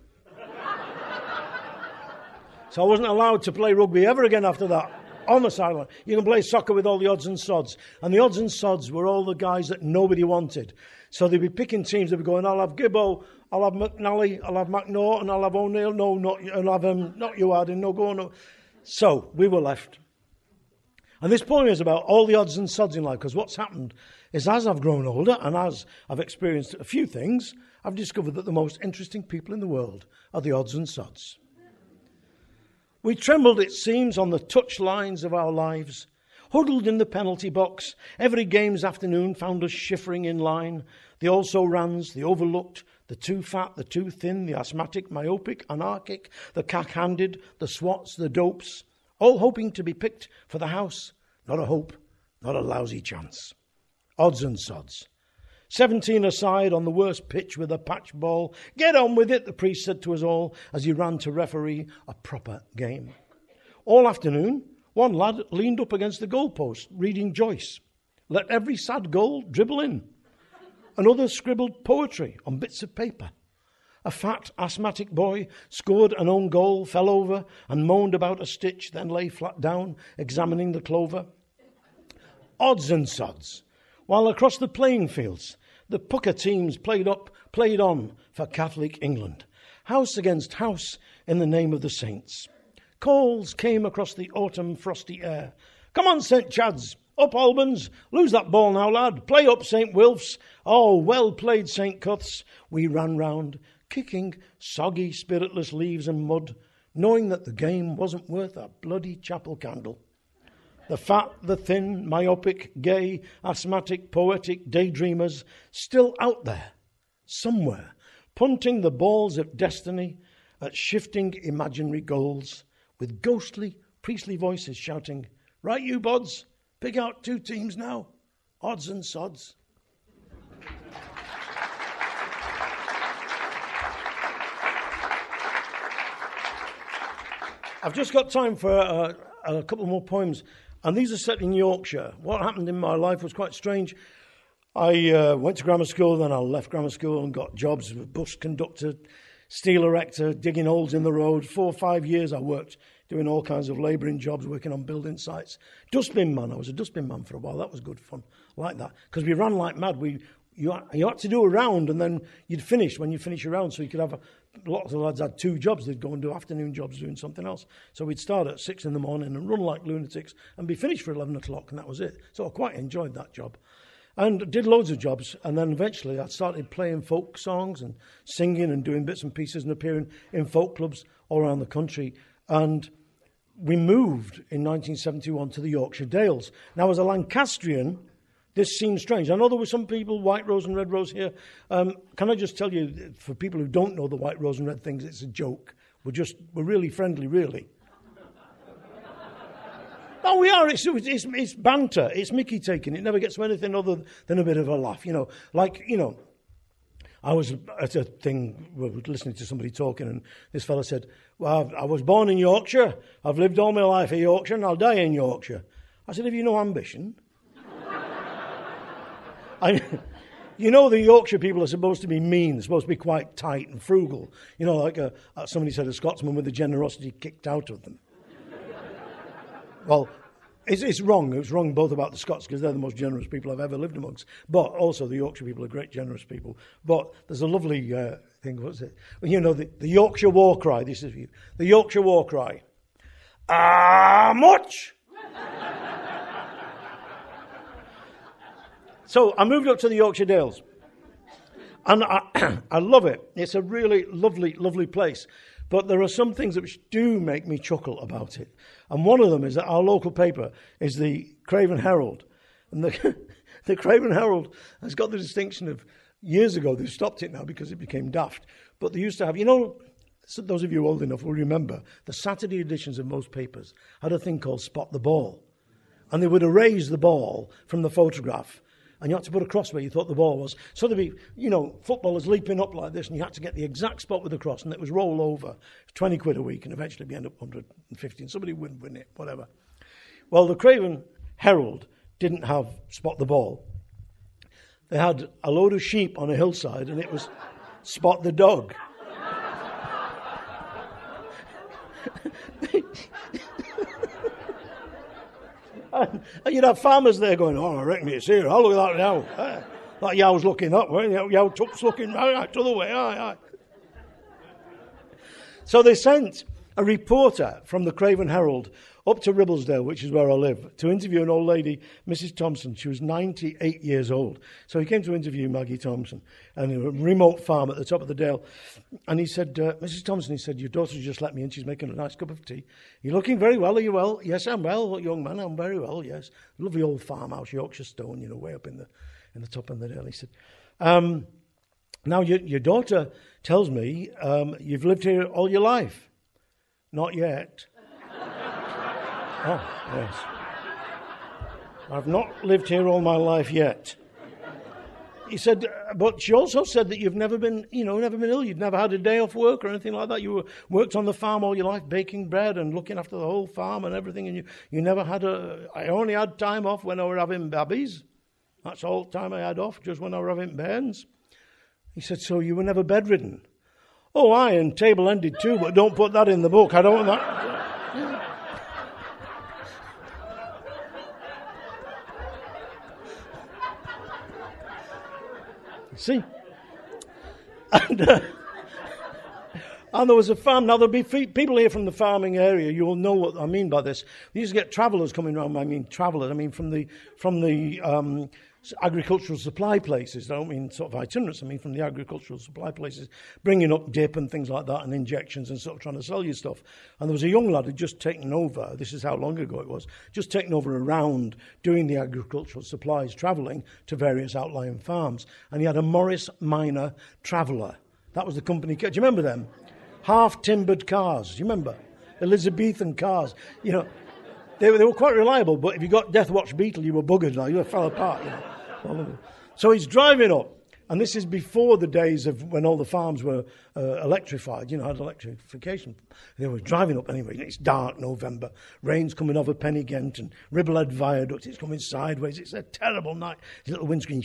So I wasn't allowed to play rugby ever again after that, on the sideline. You can play soccer with all the odds and sods. And the odds and sods were all the guys that nobody wanted. So they'd be picking teams. They'd be going, I'll have Gibbo, I'll have McNally, I'll have McNaught, and I'll have O'Neill. No, I'll have not you, Arden. No, go on. No. So we were left. And this poem is about all the odds and sods in life, because what's happened is as I've grown older and as I've experienced a few things, I've discovered that the most interesting people in the world are the odds and sods. We trembled, it seems, on the touch lines of our lives, huddled in the penalty box. Every game's afternoon found us shivering in line. The also-rans, the overlooked, the too fat, the too thin, the asthmatic, myopic, anarchic, the cack-handed, the swats, the dopes, all hoping to be picked for the house. Not a hope, not a lousy chance. Odds and sods. 17 aside on the worst pitch with a patch ball. Get on with it, the priest said to us all as he ran to referee a proper game. All afternoon, one lad leaned up against the goalpost, reading Joyce. Let every sad goal dribble in. Another scribbled poetry on bits of paper. A fat, asthmatic boy scored an own goal, fell over and moaned about a stitch, then lay flat down, examining the clover. Odds and sods. While across the playing fields, the pucker teams played on for Catholic England. House against house in the name of the saints. Calls came across the autumn frosty air. Come on, St. Chad's. Up, Albans. Lose that ball now, lad. Play up, St. Wilf's. Oh, well played, St. Cuth's. We ran round, kicking soggy, spiritless leaves and mud, knowing that the game wasn't worth a bloody chapel candle. The fat, the thin, myopic, gay, asthmatic, poetic daydreamers still out there, somewhere, punting the balls of destiny at shifting imaginary goals, with ghostly, priestly voices shouting, right you bods, pick out 2 teams now, odds and sods. I've just got time for a couple more poems, and these are set in Yorkshire. What happened in my life was quite strange. I went to grammar school, then I left grammar school and got jobs as a bus conductor, steel erector, digging holes in the road. 4 or 5 years I worked doing all kinds of labouring jobs, working on building sites. Dustbin man, I was a dustbin man for a while. That was good fun, like that, because we ran like mad. You had to do a round, and then you'd finish when you finish your round, so you could have lots of lads had 2 jobs. They'd go and do afternoon jobs doing something else. So we'd start at 6 in the morning and run like lunatics and be finished for 11 o'clock, and that was it. So I quite enjoyed that job. And did loads of jobs, and then eventually I started playing folk songs and singing and doing bits and pieces and appearing in folk clubs all around the country. And we moved in 1971 to the Yorkshire Dales. Now, as a Lancastrian, this seems strange. I know there were some people, white rose and red rose here. Can I just tell you, for people who don't know the white rose and red things, it's a joke. We're really friendly, really. No, we are. It's banter. It's Mickey taking. It never gets to anything other than a bit of a laugh. I was at a thing, we were listening to somebody talking, and this fella said, well, I was born in Yorkshire. I've lived all my life in Yorkshire, and I'll die in Yorkshire. I said, have you no ambition? You know, the Yorkshire people are supposed to be mean, supposed to be quite tight and frugal. You know, like somebody said, a Scotsman with the generosity kicked out of them. Well, it's wrong. It's wrong both about the Scots, because they're the most generous people I've ever lived amongst. But also the Yorkshire people are great, generous people. But there's a lovely thing, what's it? You know, the Yorkshire war cry. This is for you. The Yorkshire war cry. Much! So I moved up to the Yorkshire Dales. And I love it. It's a really lovely, lovely place. But there are some things which do make me chuckle about it. And one of them is that our local paper is the Craven Herald. And the Craven Herald has got the distinction of, years ago, they've stopped it now because it became daft. But they used to have, so those of you old enough will remember, the Saturday editions of most papers had a thing called Spot the Ball. And they would erase the ball from the photograph. And you had to put a cross where you thought the ball was. So there'd be, footballers leaping up like this, and you had to get the exact spot with the cross, and it was roll over. It was 20 quid a week, and eventually we end up 150, and somebody would win it, whatever. Well, the Craven Herald didn't have Spot the Ball. They had a load of sheep on a hillside, and it was Spot the Dog. And you'd have farmers there going, I reckon it's here. Oh, look at that now. That yow's looking up. Yow tup's looking right to the way. Aye. So they sent a reporter from the Craven Herald up to Ribblesdale, which is where I live, to interview an old lady, Mrs. Thompson. She was 98 years old. So he came to interview Maggie Thompson and a remote farm at the top of the dale. And he said, Mrs. Thompson, he said, your daughter's just let me in. She's making a nice cup of tea. You're looking very well. Are you well? Yes, I'm well, young man. I'm very well, yes. Lovely old farmhouse, Yorkshire Stone, way up in the top of the dale. He said, now your daughter tells me you've lived here all your life. Not yet. Oh, yes. I've not lived here all my life yet. He said, but she also said that you've never been ill. You'd never had a day off work or anything like that. You worked on the farm all your life, baking bread and looking after the whole farm and everything. And you never had I only had time off when I were having babies. That's all the time I had off, just when I were having bairns. He said, so you were never bedridden? Oh, aye, and table-ended too, but don't put that in the book. I don't want that. See? And there was a farm. Now, there'll be people here from the farming area. You will know what I mean by this. We used to get travellers coming around. From the agricultural supply places. I don't mean sort of itinerants. I mean from the agricultural supply places, bringing up dip and things like that and injections and sort of trying to sell you stuff. And there was a young lad who'd just taken over. This is how long ago it was. Just taken over around doing the agricultural supplies, travelling to various outlying farms. And he had a Morris Minor Traveller. That was the company. Do you remember them? Half-timbered cars. Do you remember? Elizabethan cars. They were quite reliable, but if you got Death Watch Beetle, you were buggered. You fell apart. So he's driving up, and this is before the days of when all the farms were electrified, had electrification. They were driving up anyway. It's dark, November. Rain's coming over Pennygent and Ribblehead Viaduct. It's coming sideways. It's a terrible night. His little windscreen.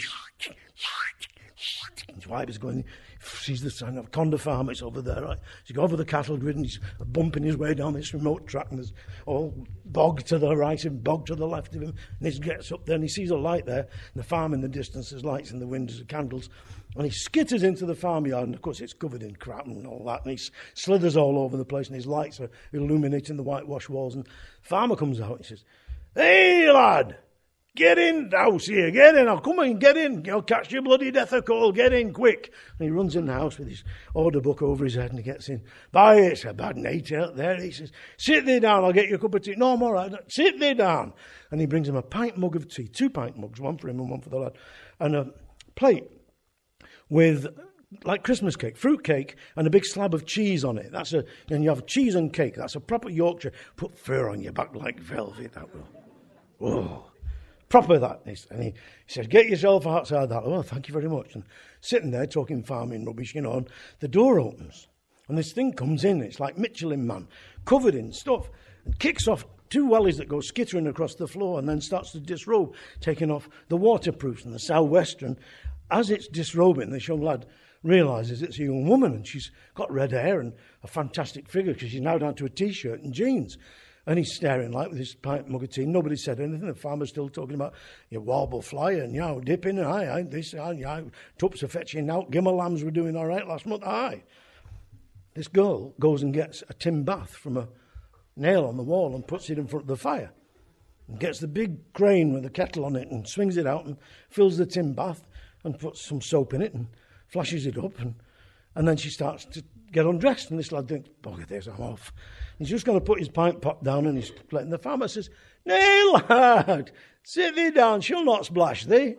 His wife is going, sees the sign of Conda Farm, it's over there, right? So you go over the cattle grid and he's bumping his way down this remote track and there's all bog to the right and bog to the left of him. And he gets up there and he sees a light there. And the farm in the distance, there's lights in the windows and candles. And he skitters into the farmyard and of course it's covered in crap and all that. And he slithers all over the place and his lights are illuminating the whitewashed walls. And the farmer comes out and he says, "Hey, lad, Get in, house here, get in. I'll come in, get in. You'll catch your bloody death of cold, get in, quick. And he runs in the house with his order book over his head and he gets in. Bye, it's a bad night out there. He says, sit thee down, I'll get you a cup of tea. No, I'm all right. Sit thee down. And he brings him a pint mug of tea, 2 pint mugs, one for him and one for the lad, and a plate with like Christmas cake, fruit cake, and a big slab of cheese on it. And you have cheese and cake. That's a proper Yorkshire. Put fur on your back like velvet, that will. Whoa. Proper that. And he says, get yourself outside that. Oh, thank you very much. And sitting there talking farming rubbish, and the door opens. And this thing comes in. It's like Michelin Man, covered in stuff, and kicks off 2 wellies that go skittering across the floor and then starts to disrobe, taking off the waterproofs and the sou'western. As it's disrobing, this young lad realises it's a young woman and she's got red hair and a fantastic figure because she's now down to a T-shirt and jeans. And he's staring like with his pint mug of tea. Nobody said anything. The farmer's still talking about your warble flyer and dipping and this tups are fetching out. Gimmer lambs were doing all right last month. This girl goes and gets a tin bath from a nail on the wall and puts it in front of the fire. And gets the big crane with the kettle on it and swings it out and fills the tin bath and puts some soap in it and flashes it up, and then she starts to get undressed, and this lad thinks, bugger this, I'm off. He's just going to put his pint pot down, and he's letting the farmer says, nay, lad, sit thee down, she'll not splash thee.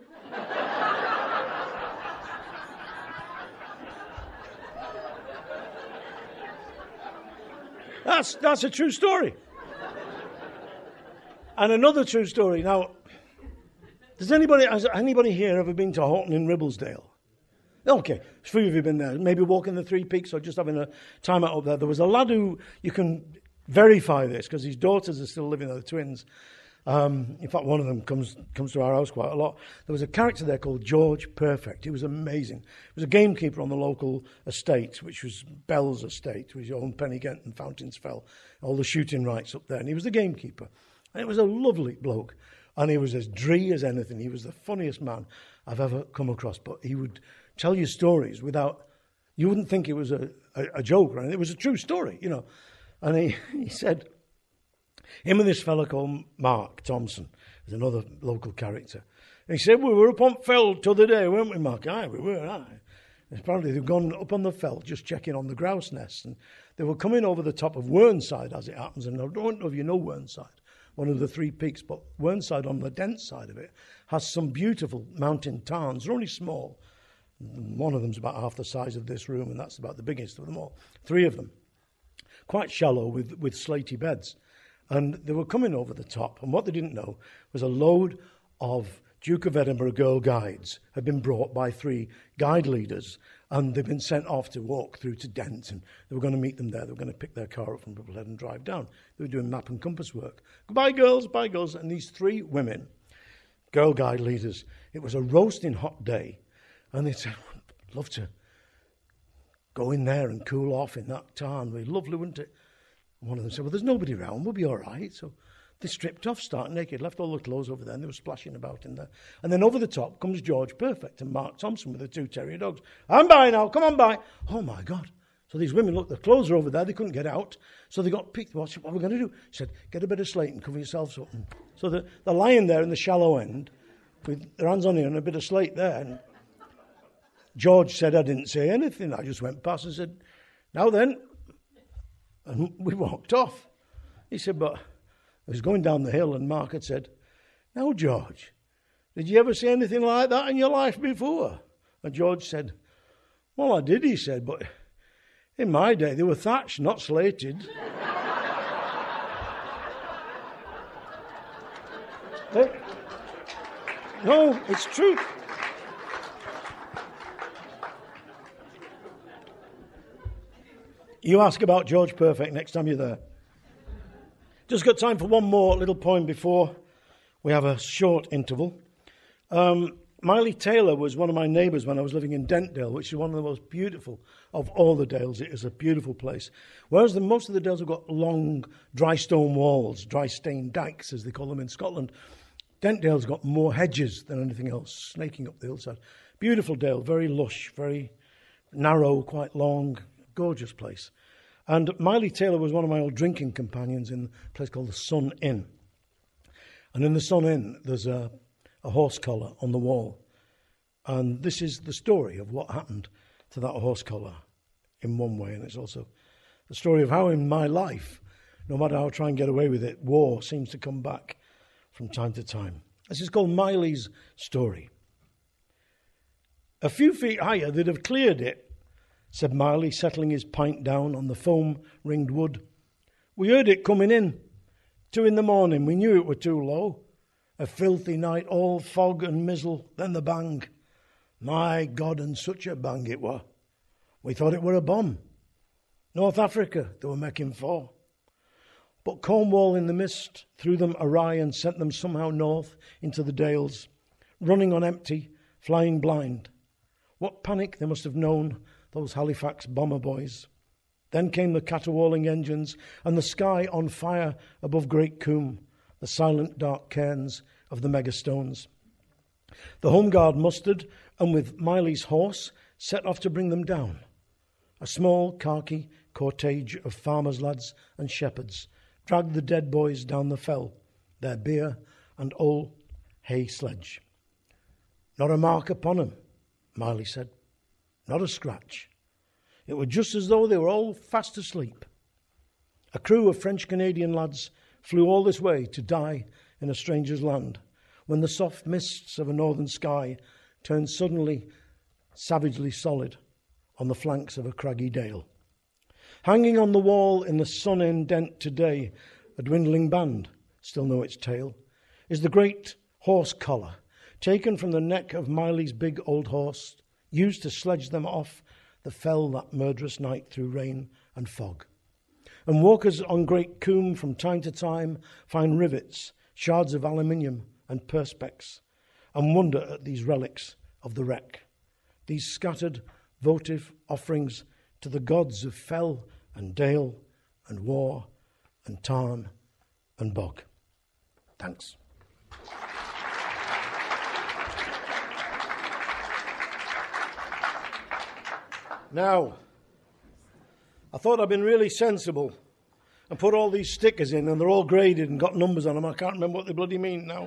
That's a true story. And another true story. Now, has anybody here ever been to Horton in Ribblesdale? Okay, a few of you have been there. Maybe walking the 3 Peaks or just having a time out up there. There was a lad who, you can verify this because his daughters are still living there, the twins. In fact, one of them comes to our house quite a lot. There was a character there called George Perfect. He was amazing. He was a gamekeeper on the local estate, which was Bell's estate, which owned Pennygent and Fountains Fell, all the shooting rights up there. And he was the gamekeeper. And it was a lovely bloke. And he was as dree as anything. He was the funniest man I've ever come across. But he would tell you stories without, you wouldn't think it was a joke or anything. It was a true story, And he said, him and this fella called Mark Thompson, is another local character. And he said, we were up on fell t'other day, weren't we, Mark? Aye, we were, aye. And apparently they'd gone up on the fell just checking on the grouse nests. And they were coming over the top of Whernside, as it happens. And I don't know if you know Whernside, one of the 3 Peaks, but Whernside on the dense side of it has some beautiful mountain tarns. They're only small. One of them's about half the size of this room, and that's about the biggest of them all. 3 of them, quite shallow with slaty beds. And they were coming over the top, and what they didn't know was a load of Duke of Edinburgh Girl Guides had been brought by 3 guide leaders, and they'd been sent off to walk through to Dent, and they were going to meet them there. They were going to pick their car up from Ripplehead and drive down. They were doing map and compass work. Goodbye, girls, bye, girls. And these 3 women, Girl Guide leaders, it was a roasting hot day, and they said, I'd love to go in there and cool off in that tarn. It'd be lovely, wouldn't it? And one of them said, well, there's nobody around. We'll be all right. So they stripped off, stark naked, left all the clothes over there, and they were splashing about in there. And then over the top comes George Perfect and Mark Thompson with the 2 terrier dogs. I'm by now. Come on by. Oh, my God. So these women, look, their clothes are over there. They couldn't get out. So they got picked. What are we going to do? He said, get a bit of slate and cover yourselves up. So they're lying there in the shallow end with their hands on here and a bit of slate there. And George said, I didn't say anything. I just went past and said, now then. And we walked off. He said, but I was going down the hill and Mark had said, now, George, did you ever see anything like that in your life before? And George said, well, I did, he said, but in my day they were thatched, not slated. No, it's true. You ask about George Perfect next time you're there. Just got time for one more little poem before we have a short interval. Miley Taylor was one of my neighbours when I was living in Dentdale, which is one of the most beautiful of all the dales. It is a beautiful place. Whereas most of the dales have got long dry stone walls, dry stone dikes, as they call them in Scotland. Dentdale's got more hedges than anything else, snaking up the hillside. Beautiful dale, very lush, very narrow, quite long, gorgeous place. And Miley Taylor was one of my old drinking companions in a place called the Sun Inn. And in the Sun Inn, there's a horse collar on the wall. And this is the story of what happened to that horse collar in one way. And it's also the story of how in my life, no matter how I try and get away with it, war seems to come back from time to time. This is called Miley's story. A few feet higher, they'd have cleared it, said Miley, settling his pint down on the foam-ringed wood. We heard it coming in. 2 a.m, we knew it were too low. A filthy night, all fog and mizzle, then the bang. My God, and such a bang it were. We thought it were a bomb. North Africa they were making for. But Cornwall in the mist threw them awry and sent them somehow north into the dales, running on empty, flying blind. What panic they must have known, those Halifax bomber boys. Then came the caterwauling engines and the sky on fire above Great Combe, the silent dark cairns of the megastones. The Home Guard mustered and with Miley's horse set off to bring them down. A small khaki cortege of farmers' lads and shepherds dragged the dead boys down the fell, their beer and old hay sledge. Not a mark upon 'em, Miley said. Not a scratch. It was just as though they were all fast asleep. A crew of French-Canadian lads flew all this way to die in a stranger's land, when the soft mists of a northern sky turned suddenly savagely solid on the flanks of a craggy dale. Hanging on the wall in the Sun Inn dent today, a dwindling band still know its tale, is the great horse collar, taken from the neck of Miley's big old horse, used to sledge them off the fell that murderous night through rain and fog. And walkers on Great Combe from time to time find rivets, shards of aluminium and perspex, and wonder at these relics of the wreck, these scattered votive offerings to the gods of fell and dale and war and tarn and bog. Thanks. Now, I thought I'd been really sensible and put all these stickers in, and they're all graded and got numbers on them. I can't remember what they bloody mean now.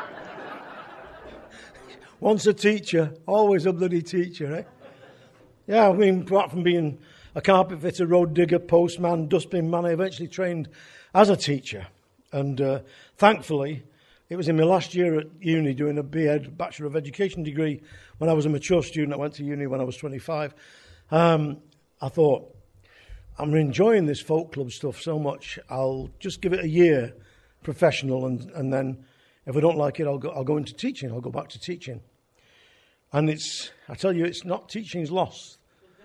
Once a teacher, always a bloody teacher, eh? Yeah, I mean, apart from being a carpet fitter, road digger, postman, dustbin man, I eventually trained as a teacher. And thankfully, it was in my last year at uni doing a BEd, Bachelor of Education degree, when I was a mature student. I went to uni when I was 25. I thought, I'm enjoying this folk club stuff so much, I'll just give it a year professional, and then if I don't like it, I'll go into teaching. I'll go back to teaching. And I tell you, it's not teaching's lost.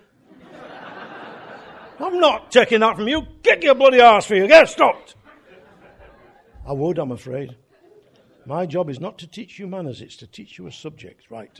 I'm not taking that from you. Kick your bloody arse for you. Get stopped. I would, I'm afraid. My job is not to teach you manners, it's to teach you a subject. Right.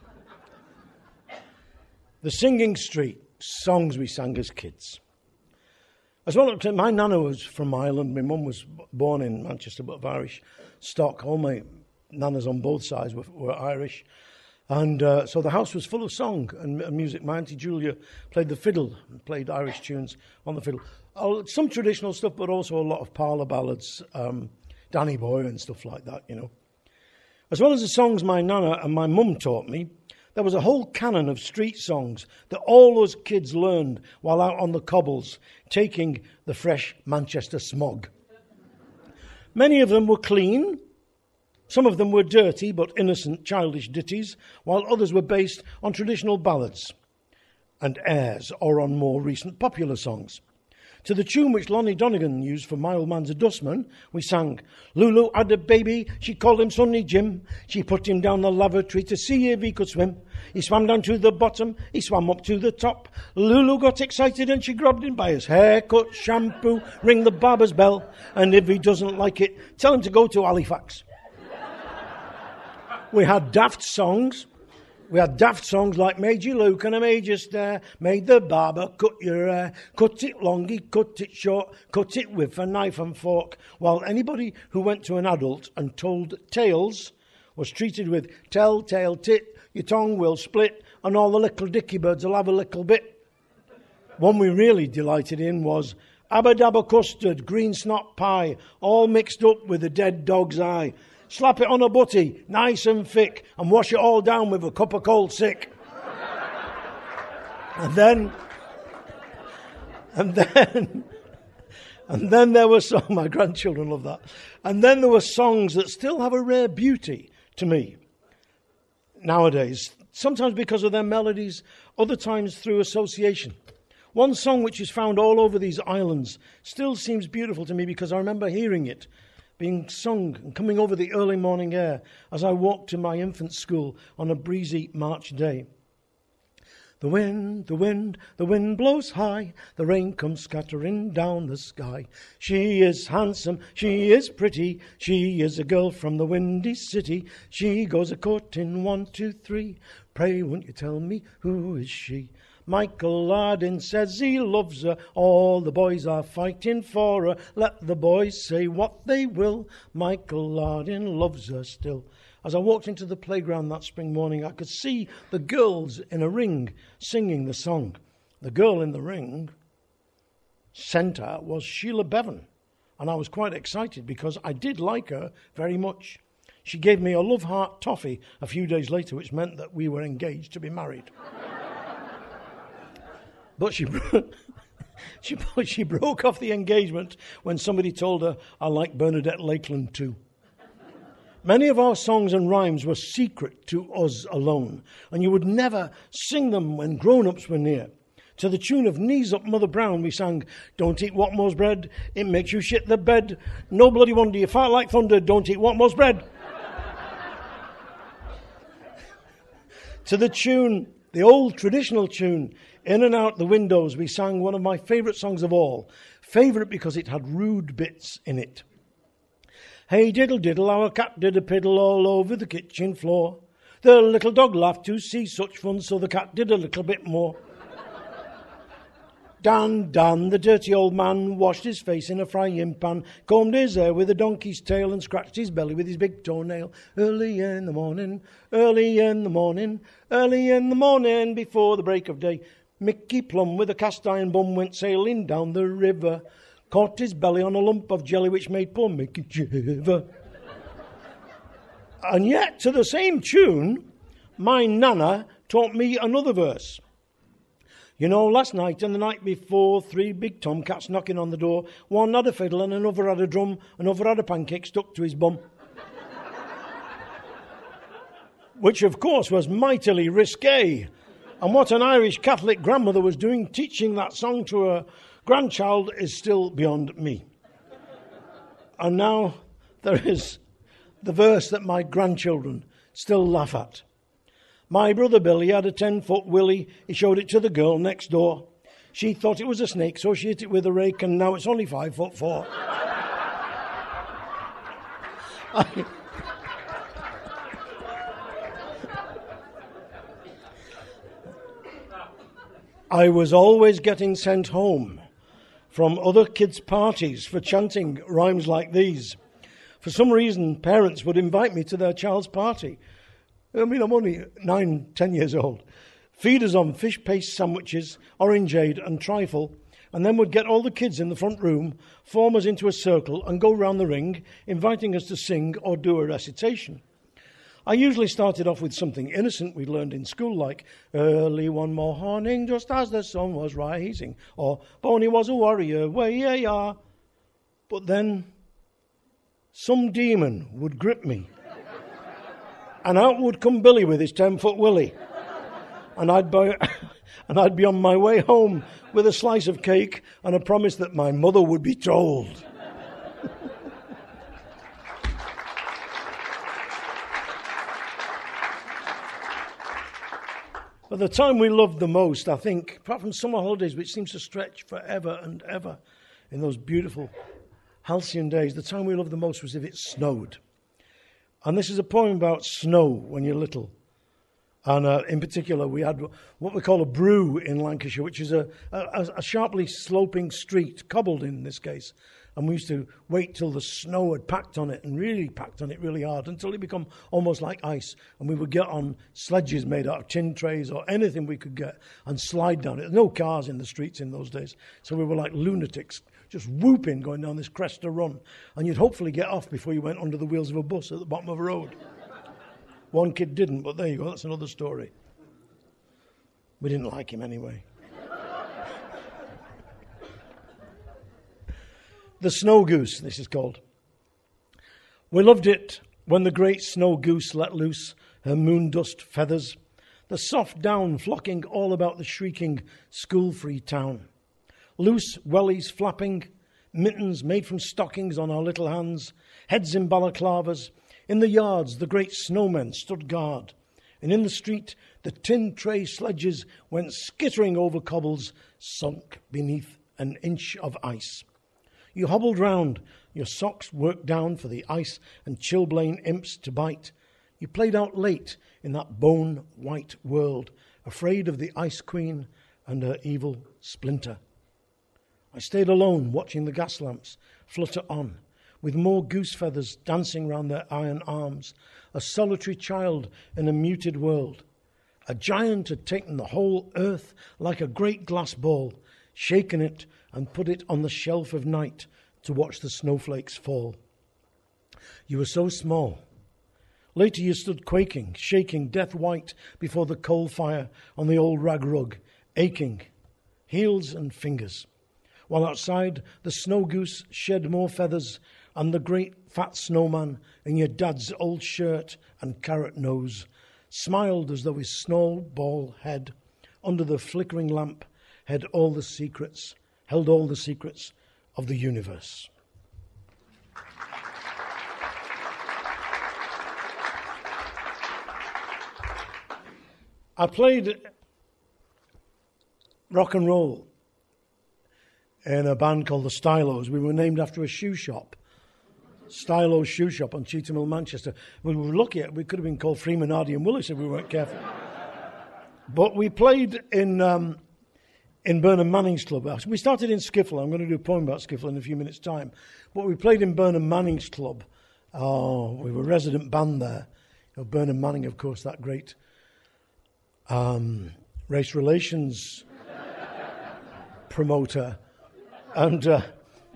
The Singing Street, songs we sang as kids. As well, my nana was from Ireland. My mum was born in Manchester, but of Irish stock. All my nanas on both sides were Irish. And so the house was full of song and music. My Auntie Julia played the fiddle and played Irish tunes on the fiddle. Some traditional stuff, but also a lot of parlour ballads, Danny Boy and stuff like that, you know. As well as the songs my nana and my mum taught me, there was a whole canon of street songs that all those kids learned while out on the cobbles, taking the fresh Manchester smog. Many of them were clean. Some of them were dirty but innocent childish ditties, while others were based on traditional ballads and airs or on more recent popular songs. To the tune which Lonnie Donegan used for My Old Man's a Dustman, we sang, Lulu had a baby, she called him Sonny Jim. She put him down the lavatory to see if he could swim. He swam down to the bottom, he swam up to the top. Lulu got excited and she grabbed him by his haircut, shampoo, ring the barber's bell. And if he doesn't like it, tell him to go to Halifax. We had daft songs. We had daft songs like Made You Look and I Made You Stare, Made the barber cut your hair, cut it long, he cut it short, cut it with a knife and fork, while anybody who went to an adult and told tales was treated with tell-tale tit, your tongue will split, and all the little dicky birds will have a little bit. One we really delighted in was Abba Dabba custard, green snot pie, all mixed up with a dead dog's eye. slap it on a butty, nice and thick, and wash it all down with a cup of cold sick. And then there were songs, my grandchildren love that. And then there were songs that still have a rare beauty to me nowadays, sometimes because of their melodies, other times through association. One song which is found all over these islands still seems beautiful to me because I remember hearing it being sung and coming over the early morning air as I walked to my infant school on a breezy March day. The wind, the wind, the wind blows high, the rain comes scattering down the sky. She is handsome, she is pretty, she is a girl from the windy city. She goes a-courting 1, 2, 3, pray won't you tell me who is she? Michael Lardin says he loves her, all the boys are fighting for her. Let the boys say what they will, Michael Lardin loves her still. As I walked into the playground that spring morning, I could see the girls in a ring singing the song. The girl in the ring centre was Sheila Bevan, and I was quite excited because I did like her very much. She gave me a love heart toffee a few days later, which meant that we were engaged to be married. But she broke off the engagement when somebody told her, I like Bernadette Lakeland too. Many of our songs and rhymes were secret to us alone, and you would never sing them when grown-ups were near. To the tune of Knees Up Mother Brown, we sang, don't eat Watmore's bread, it makes you shit the bed. No bloody wonder you fart like thunder, don't eat Watmore's bread. To the tune, the old traditional tune, In and Out the Windows, we sang one of my favourite songs of all. Favourite because it had rude bits in it. Hey diddle diddle, our cat did a piddle all over the kitchen floor. The little dog laughed to see such fun, so the cat did a little bit more. Dan, the dirty old man, washed his face in a frying pan, combed his hair with a donkey's tail and scratched his belly with his big toenail. Early in the morning, early in the morning, early in the morning, before the break of day, Mickey Plum with a cast iron bum went sailing down the river, caught his belly on a lump of jelly which made poor Mickey shiver. And yet, to the same tune, my nana taught me another verse. You know, last night and the night before, 3 big tomcats knocking on the door. One had a fiddle and another had a drum, another had a pancake stuck to his bum. Which, of course, was mightily risque. And what an Irish Catholic grandmother was doing, teaching that song to her grandchild, is still beyond me. And now there is the verse that my grandchildren still laugh at. My brother Billy had a 10-foot willy. He showed it to the girl next door. She thought it was a snake, so she hit it with a rake, and now it's only 5'4". I was always getting sent home from other kids' parties for chanting rhymes like these. For some reason, parents would invite me to their child's party. I mean, I'm only 9, 10 years old. Feed us on fish paste sandwiches, orangeade and trifle, and then would get all the kids in the front room, form us into a circle and go round the ring, inviting us to sing or do a recitation. I usually started off with something innocent we'd learned in school, like early one morning, just as the sun was rising, or Boney was a warrior, way-ya-ya. But then some demon would grip me, and out would come Billy with his 10-foot willy, and I'd be on my way home with a slice of cake and a promise that my mother would be told. At the time we loved the most, I think, apart from summer holidays, which seems to stretch forever and ever in those beautiful halcyon days, the time we loved the most was if it snowed. And this is a poem about snow when you're little. And in particular, we had what we call a brew in Lancashire, which is a sharply sloping street, cobbled in this case. And we used to wait till the snow had packed on it, and really packed on it really hard, until it became almost like ice. And we would get on sledges made out of tin trays or anything we could get and slide down it. There were no cars in the streets in those days. So we were like lunatics just whooping going down this Cresta run. And you'd hopefully get off before you went under the wheels of a bus at the bottom of a road. One kid didn't, but there you go, that's another story. We didn't like him anyway. The Snow Goose, this is called. We loved it when the great snow goose let loose her moon dust feathers, the soft down flocking all about the shrieking school-free town. Loose wellies flapping, mittens made from stockings on our little hands, heads in balaclavas. In the yards the great snowmen stood guard, and in the street the tin tray sledges went skittering over cobbles sunk beneath an inch of ice. You hobbled round, your socks worked down for the ice and chilblain imps to bite. You played out late in that bone-white world, afraid of the Ice Queen and her evil splinter. I stayed alone watching the gas lamps flutter on, with more goose feathers dancing round their iron arms, a solitary child in a muted world. A giant had taken the whole earth like a great glass ball, shaken it and put it on the shelf of night to watch the snowflakes fall. You were so small. Later you stood quaking, shaking death white before the coal fire on the old rag rug, aching, heels and fingers, while outside the snow goose shed more feathers and the great fat snowman in your dad's old shirt and carrot nose smiled as though his snowball head under the flickering lamp held all the secrets of the universe. I played rock and roll in a band called the Stylos. We were named after a shoe shop, Stylo's Shoe Shop on Cheetham Hill, Manchester. We were lucky, we could have been called Freeman, Hardy and Willis if we weren't careful. But we played in Burnham Manning's club. We started in Skiffle. I'm going to do a poem about Skiffle in a few minutes' time. But we played in Burnham Manning's club. Oh, we were resident band there. You know, Burnham Manning, of course, that great race relations promoter. And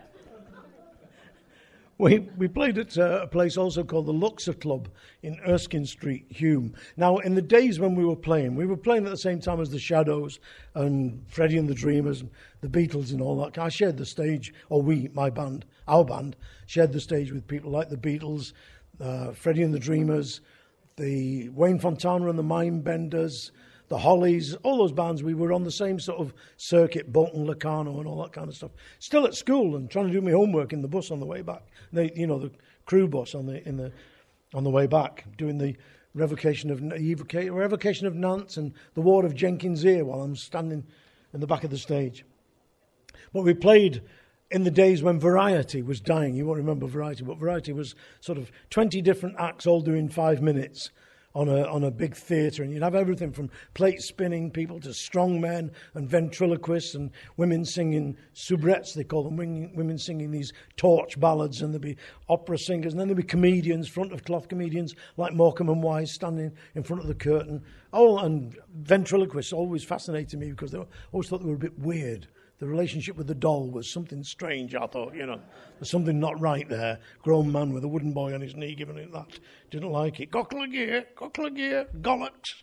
we played at a place also called the Luxor Club in Erskine Street, Hume. Now, in the days when we were playing at the same time as the Shadows and Freddie and the Dreamers and the Beatles and all that. I shared the stage, or we, my band, our band, shared the stage with people like the Beatles, Freddie and the Dreamers, the Wayne Fontana and the Mindbenders, the Hollies, all those bands. We were on the same sort of circuit, Bolton, Locarno and all that kind of stuff. Still at school and trying to do my homework in the bus on the way back. The crew bus on the way back, doing the revocation of Nance and the War of Jenkins' Ear while I'm standing in the back of the stage. But we played in the days when Variety was dying. You won't remember Variety, but Variety was sort of 20 different acts all doing 5 minutes on a big theatre, and you'd have everything from plate spinning people to strong men and ventriloquists and women singing soubrettes, they call them, women singing these torch ballads, and there'd be opera singers, and then there'd be comedians, front of cloth comedians like Morecambe and Wise standing in front of the curtain. Oh, and ventriloquists always fascinated me because I always thought they were a bit weird. The relationship with the doll was something strange, I thought, There's something not right there. Grown man with a wooden boy on his knee giving it that. Didn't like it. Cockle gear, gollocks.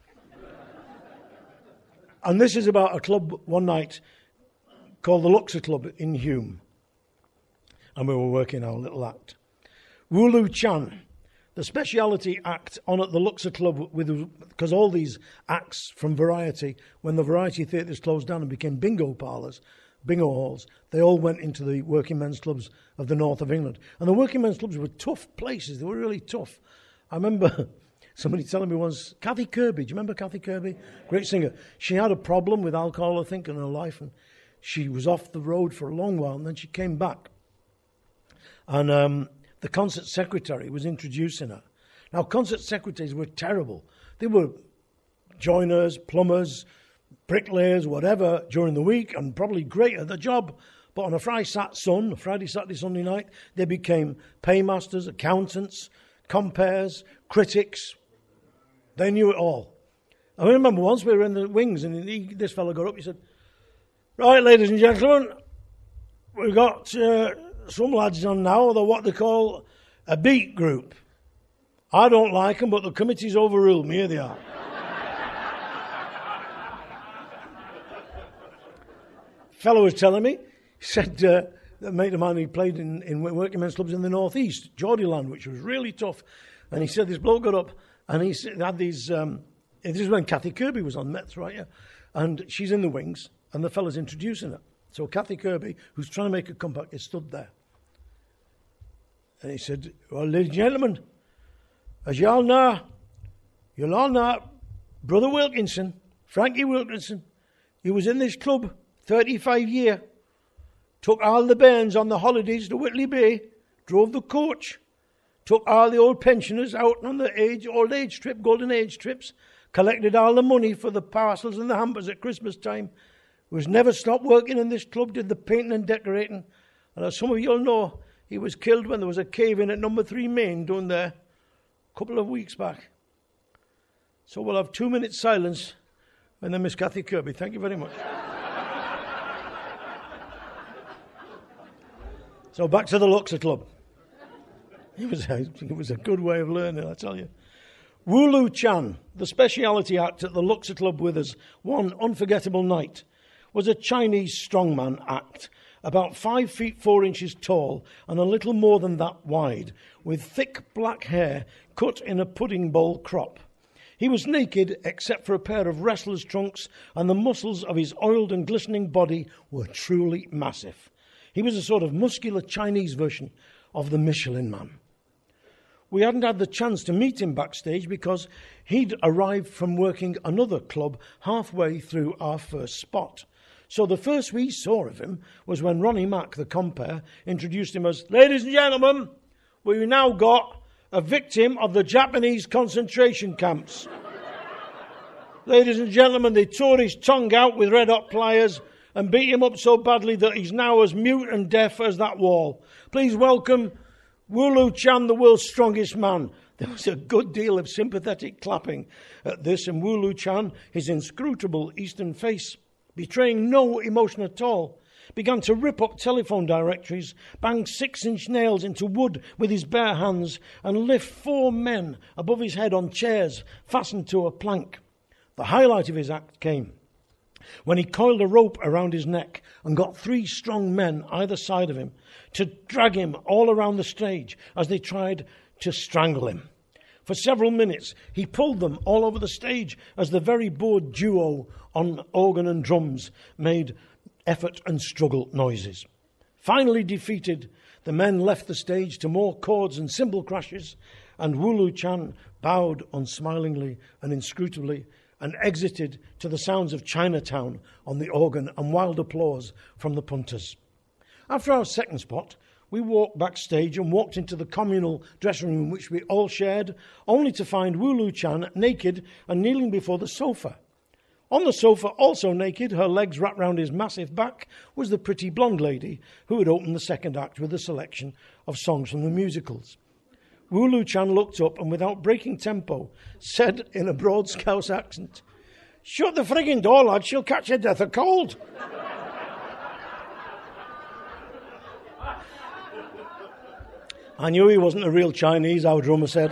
And this is about a club one night called the Luxor Club in Hume. And we were working our little act. Wulu Chan, the speciality act on at the Luxor Club, because all these acts from Variety, when the Variety theatres closed down and became bingo parlours, bingo halls, they all went into the working men's clubs of the north of England. And the working men's clubs were tough places. They were really tough. I remember somebody telling me once, Kathy Kirby, do you remember Kathy Kirby? Great singer. She had a problem with alcohol, I think, in her life, and she was off the road for a long while, and then she came back. And the concert secretary was introducing her. Now, concert secretaries were terrible. They were joiners, plumbers, bricklayers, whatever, during the week, and probably great at the job. But on a Friday, Saturday, Sunday night, they became paymasters, accountants, compares, critics. They knew it all. I remember once we were in the wings, and this fellow got up, he said, "Right, ladies and gentlemen, we've got some lads on now, they're what they call a beat group. I don't like them, but the committee's overruled me. Here they are. Fellow was telling me, he said, a mate of mine, he played in working men's clubs in the North East, Geordieland, which was really tough. And he said this bloke got up and he had these, this is when Kathy Kirby was on Mets, right? Yeah. And she's in the wings and the fella's introducing her. So Kathy Kirby, who's trying to make a comeback, is stood there. And he said, well, ladies and gentlemen, as you all know, Brother Wilkinson, Frankie Wilkinson, he was in this club 35 years, took all the bands on the holidays to Whitley Bay, drove the coach, took all the old pensioners out on the old age trip, golden age trips, collected all the money for the parcels and the hampers at Christmas time, was never stopped working in this club, did the painting and decorating. And as some of you all know, he was killed when there was a cave-in at number 3 Main down there a couple of weeks back. So we'll have 2 minutes silence and then Miss Kathy Kirby. Thank you very much. So back to the Luxor Club. It was a good way of learning, I tell you. Wu Lu Chan, the speciality act at the Luxor Club with us one unforgettable night, was a Chinese strongman act, about 5 feet 4 inches tall and a little more than that wide, with thick black hair cut in a pudding bowl crop. He was naked except for a pair of wrestler's trunks, and the muscles of his oiled and glistening body were truly massive. He was a sort of muscular Chinese version of the Michelin Man. We hadn't had the chance to meet him backstage because he'd arrived from working another club halfway through our first spot. So the first we saw of him was when Ronnie Mack, the compere, introduced him as, ladies and gentlemen, we've now got a victim of the Japanese concentration camps. Ladies and gentlemen, they tore his tongue out with red-hot pliers and beat him up so badly that he's now as mute and deaf as that wall. Please welcome Wu Lu Chan, the world's strongest man. There was a good deal of sympathetic clapping at this, and Wu Lu Chan, his inscrutable eastern face, betraying no emotion at all, began to rip up telephone directories, bang 6-inch nails into wood with his bare hands, and lift 4 men above his head on chairs fastened to a plank. The highlight of his act came when he coiled a rope around his neck and got 3 strong men either side of him to drag him all around the stage as they tried to strangle him. For several minutes, he pulled them all over the stage as the very bored duo on organ and drums made effort and struggle noises. Finally defeated, the men left the stage to more chords and cymbal crashes, and Wu Lu Chan bowed unsmilingly and inscrutably and exited to the sounds of Chinatown on the organ and wild applause from the punters. After our second spot, we walked backstage and walked into the communal dressing room which we all shared, only to find Wu Lu Chan naked and kneeling before the sofa. On the sofa, also naked, her legs wrapped round his massive back, was the pretty blonde lady who had opened the second act with a selection of songs from the musicals. Wu Lu Chan looked up and, without breaking tempo, said in a broad Scouse accent, "Shut the frigging door, lad, she'll catch her death of cold." I knew he wasn't a real Chinese, our drummer said.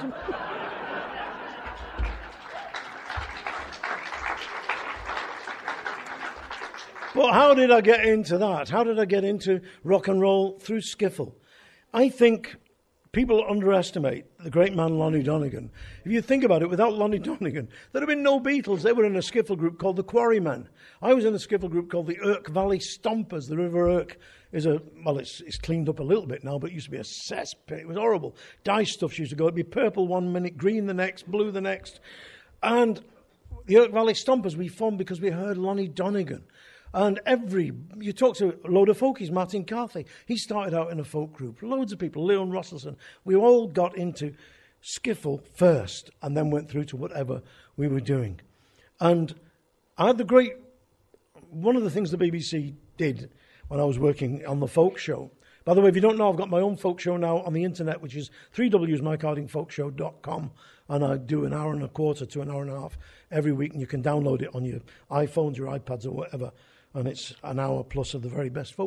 But how did I get into that? How did I get into rock and roll through skiffle? I think people underestimate the great man Lonnie Donegan. If you think about it, without Lonnie Donegan, there'd have been no Beatles. They were in a skiffle group called the Quarrymen. I was in a skiffle group called the Irk Valley Stompers. The River Irk is it's cleaned up a little bit now, but it used to be a cesspit. It was horrible. Dye stuff used to go. It'd be purple one minute, green the next, blue the next. And the Irk Valley Stompers we formed because we heard Lonnie Donegan. And you talk to a load of folkies, Martin Carthy, he started out in a folk group. Loads of people, Leon Russellson. We all got into skiffle first and then went through to whatever we were doing. And I had one of the things the BBC did when I was working on the folk show. By the way, if you don't know, I've got my own folk show now on the internet, which is 3wsmikehardingfolkshow.com. And I do an hour and a quarter to an hour and a half every week, and you can download it on your iPhones, your iPads, or whatever. And it's an hour plus of the very best folk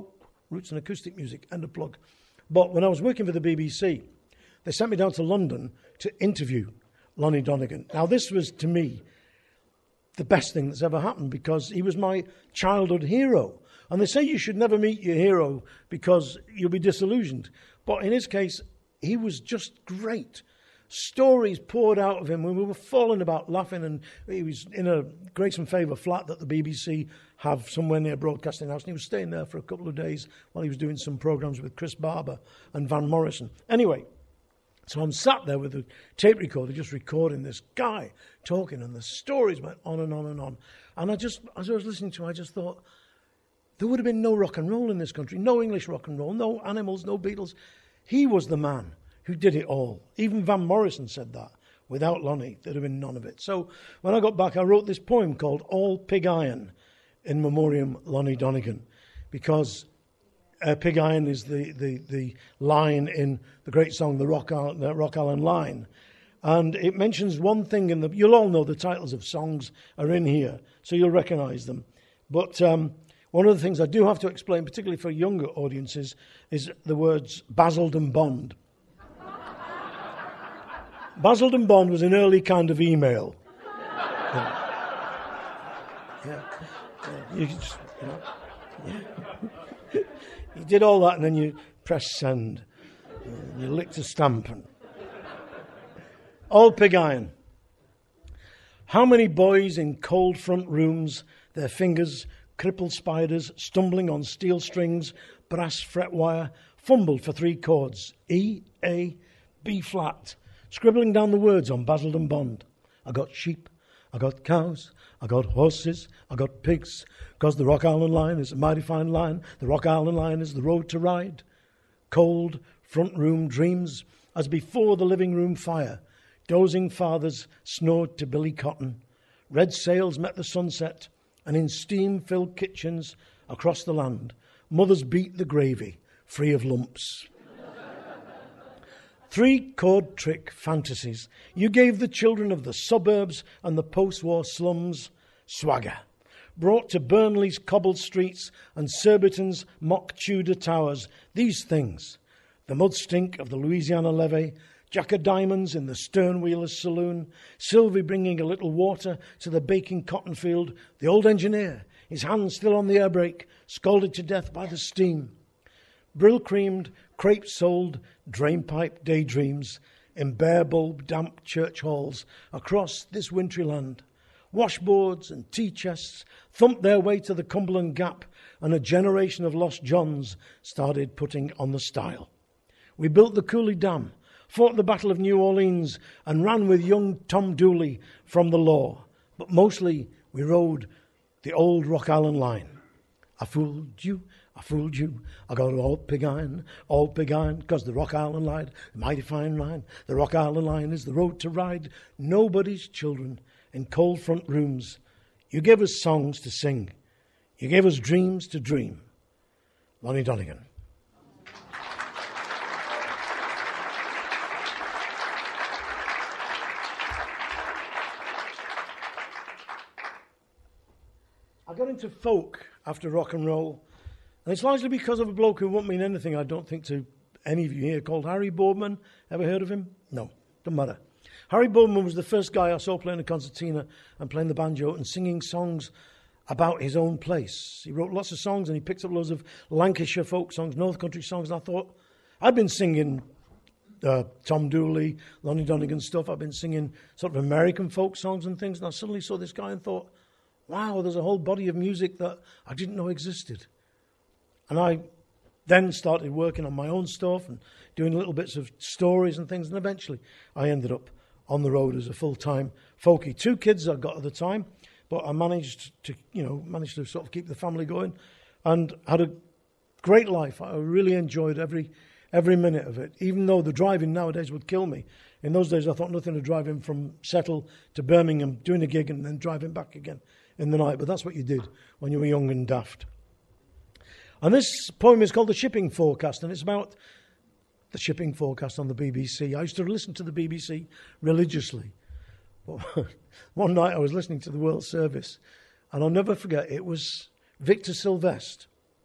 roots in acoustic music, end of plug. But when I was working for the BBC, they sent me down to London to interview Lonnie Donegan. Now, this was, to me, the best thing that's ever happened because he was my childhood hero. And they say you should never meet your hero because you'll be disillusioned. But in his case, he was just great. Stories poured out of him when we were falling about laughing, and he was in a Grace and Favour flat that the BBC have somewhere near Broadcasting House, and he was staying there for a couple of days while he was doing some programmes with Chris Barber and Van Morrison. Anyway, so I'm sat there with a tape recorder just recording this guy talking, and the stories went on and on and on. And as I was listening to him, I just thought, there would have been no rock and roll in this country, no English rock and roll, no Animals, no Beatles. He was the man who did it all. Even Van Morrison said that. Without Lonnie, there'd have been none of it. So when I got back, I wrote this poem called All Pig Iron in Memoriam Lonnie Donegan, because Pig Iron is the line in the great song, the Rock Island Line. And it mentions one thing you'll all know the titles of songs are in here, so you'll recognise them. But one of the things I do have to explain, particularly for younger audiences, is the words Basildon Bond. Basildon Bond was an early kind of email. You did all that and then you press send. You licked a stamp. Old Pig Iron. How many boys in cold front rooms, their fingers crippled spiders, stumbling on steel strings, brass fret wire, fumbled for 3 chords, E, A, B flat, scribbling down the words on Basildon Bond. I got sheep, I got cows, I got horses, I got pigs, because the Rock Island Line is a mighty fine line. The Rock Island Line is the road to ride. Cold front room dreams as before the living room fire. Dozing fathers snored to Billy Cotton. Red sails met the sunset, and in steam-filled kitchens across the land, mothers beat the gravy, free of lumps. 3-chord trick fantasies. You gave the children of the suburbs and the post-war slums swagger. Brought to Burnley's cobbled streets and Surbiton's mock Tudor towers these things. The mud stink of the Louisiana levee, Jack of Diamonds in the Sternwheeler's saloon, Sylvie bringing a little water to the baking cotton field, the old engineer, his hand still on the air brake, scalded to death by the steam. Brill-creamed, crepe-soled, drainpipe daydreams in bare-bulb, damp church halls across this wintry land. Washboards and tea chests thumped their way to the Cumberland Gap, and a generation of lost Johns started putting on the style. We built the Cooley Dam, fought the Battle of New Orleans, and ran with young Tom Dooley from the law. But mostly we rode the old Rock Island Line. I fooled you, I got all pig iron, because the Rock Island Line, the mighty fine line, the Rock Island Line is the road to ride. Nobody's children in cold front rooms. You gave us songs to sing. You gave us dreams to dream. Lonnie Donegan. I got into folk after rock and roll, and it's largely because of a bloke who won't mean anything, I don't think, to any of you here, called Harry Boardman. Ever heard of him? No, doesn't matter. Harry Boardman was the first guy I saw playing a concertina and playing the banjo and singing songs about his own place. He wrote lots of songs, and he picked up loads of Lancashire folk songs, North Country songs, and I thought, I'd been singing Tom Dooley, Lonnie Donegan stuff. I've been singing sort of American folk songs and things, and I suddenly saw this guy and thought, wow, there's a whole body of music that I didn't know existed. And I then started working on my own stuff and doing little bits of stories and things, and eventually I ended up on the road as a full-time folkie. 2 kids I got at the time, but I managed to sort of keep the family going and had a great life. I really enjoyed every minute of it, even though the driving nowadays would kill me. In those days I thought nothing of driving from Settle to Birmingham, doing a gig and then driving back again in the night, but that's what you did when you were young and daft. And this poem is called The Shipping Forecast, and it's about the shipping forecast on the BBC. I used to listen to the BBC religiously. But one night I was listening to the World Service, and I'll never forget, it was Victor Sylvestre.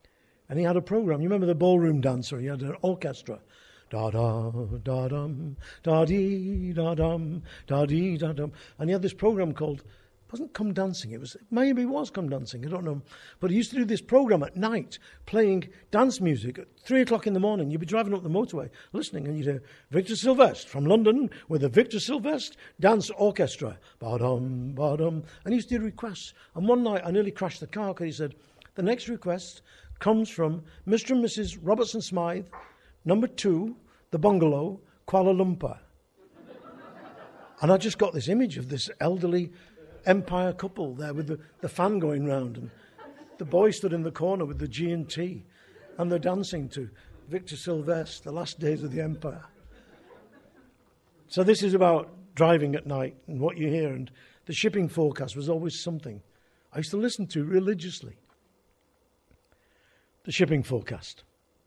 And he had a program. You remember the ballroom dancer? He had an orchestra. Da-da, da-dum, da-dee, da-dum, da-dee, da-dum. And he had this program called, it wasn't Come Dancing, maybe it was Come Dancing, I don't know. But he used to do this program at night, playing dance music at 3 o'clock in the morning. You'd be driving up the motorway, listening, and you'd hear Victor Sylvestre from London with the Victor Sylvestre Dance Orchestra. Ba-dum, ba-dum. And he used to do requests. And one night I nearly crashed the car because he said, the next request comes from Mr. and Mrs. Robertson Smythe, number 2, The Bungalow, Kuala Lumpur. And I just got this image of this elderly Empire couple there with the fan going round, and the boy stood in the corner with the G&T, and they're dancing to Victor Sylvestre, The Last Days of the Empire. So this is about driving at night and what you hear, and the shipping forecast was always something I used to listen to religiously. The shipping forecast.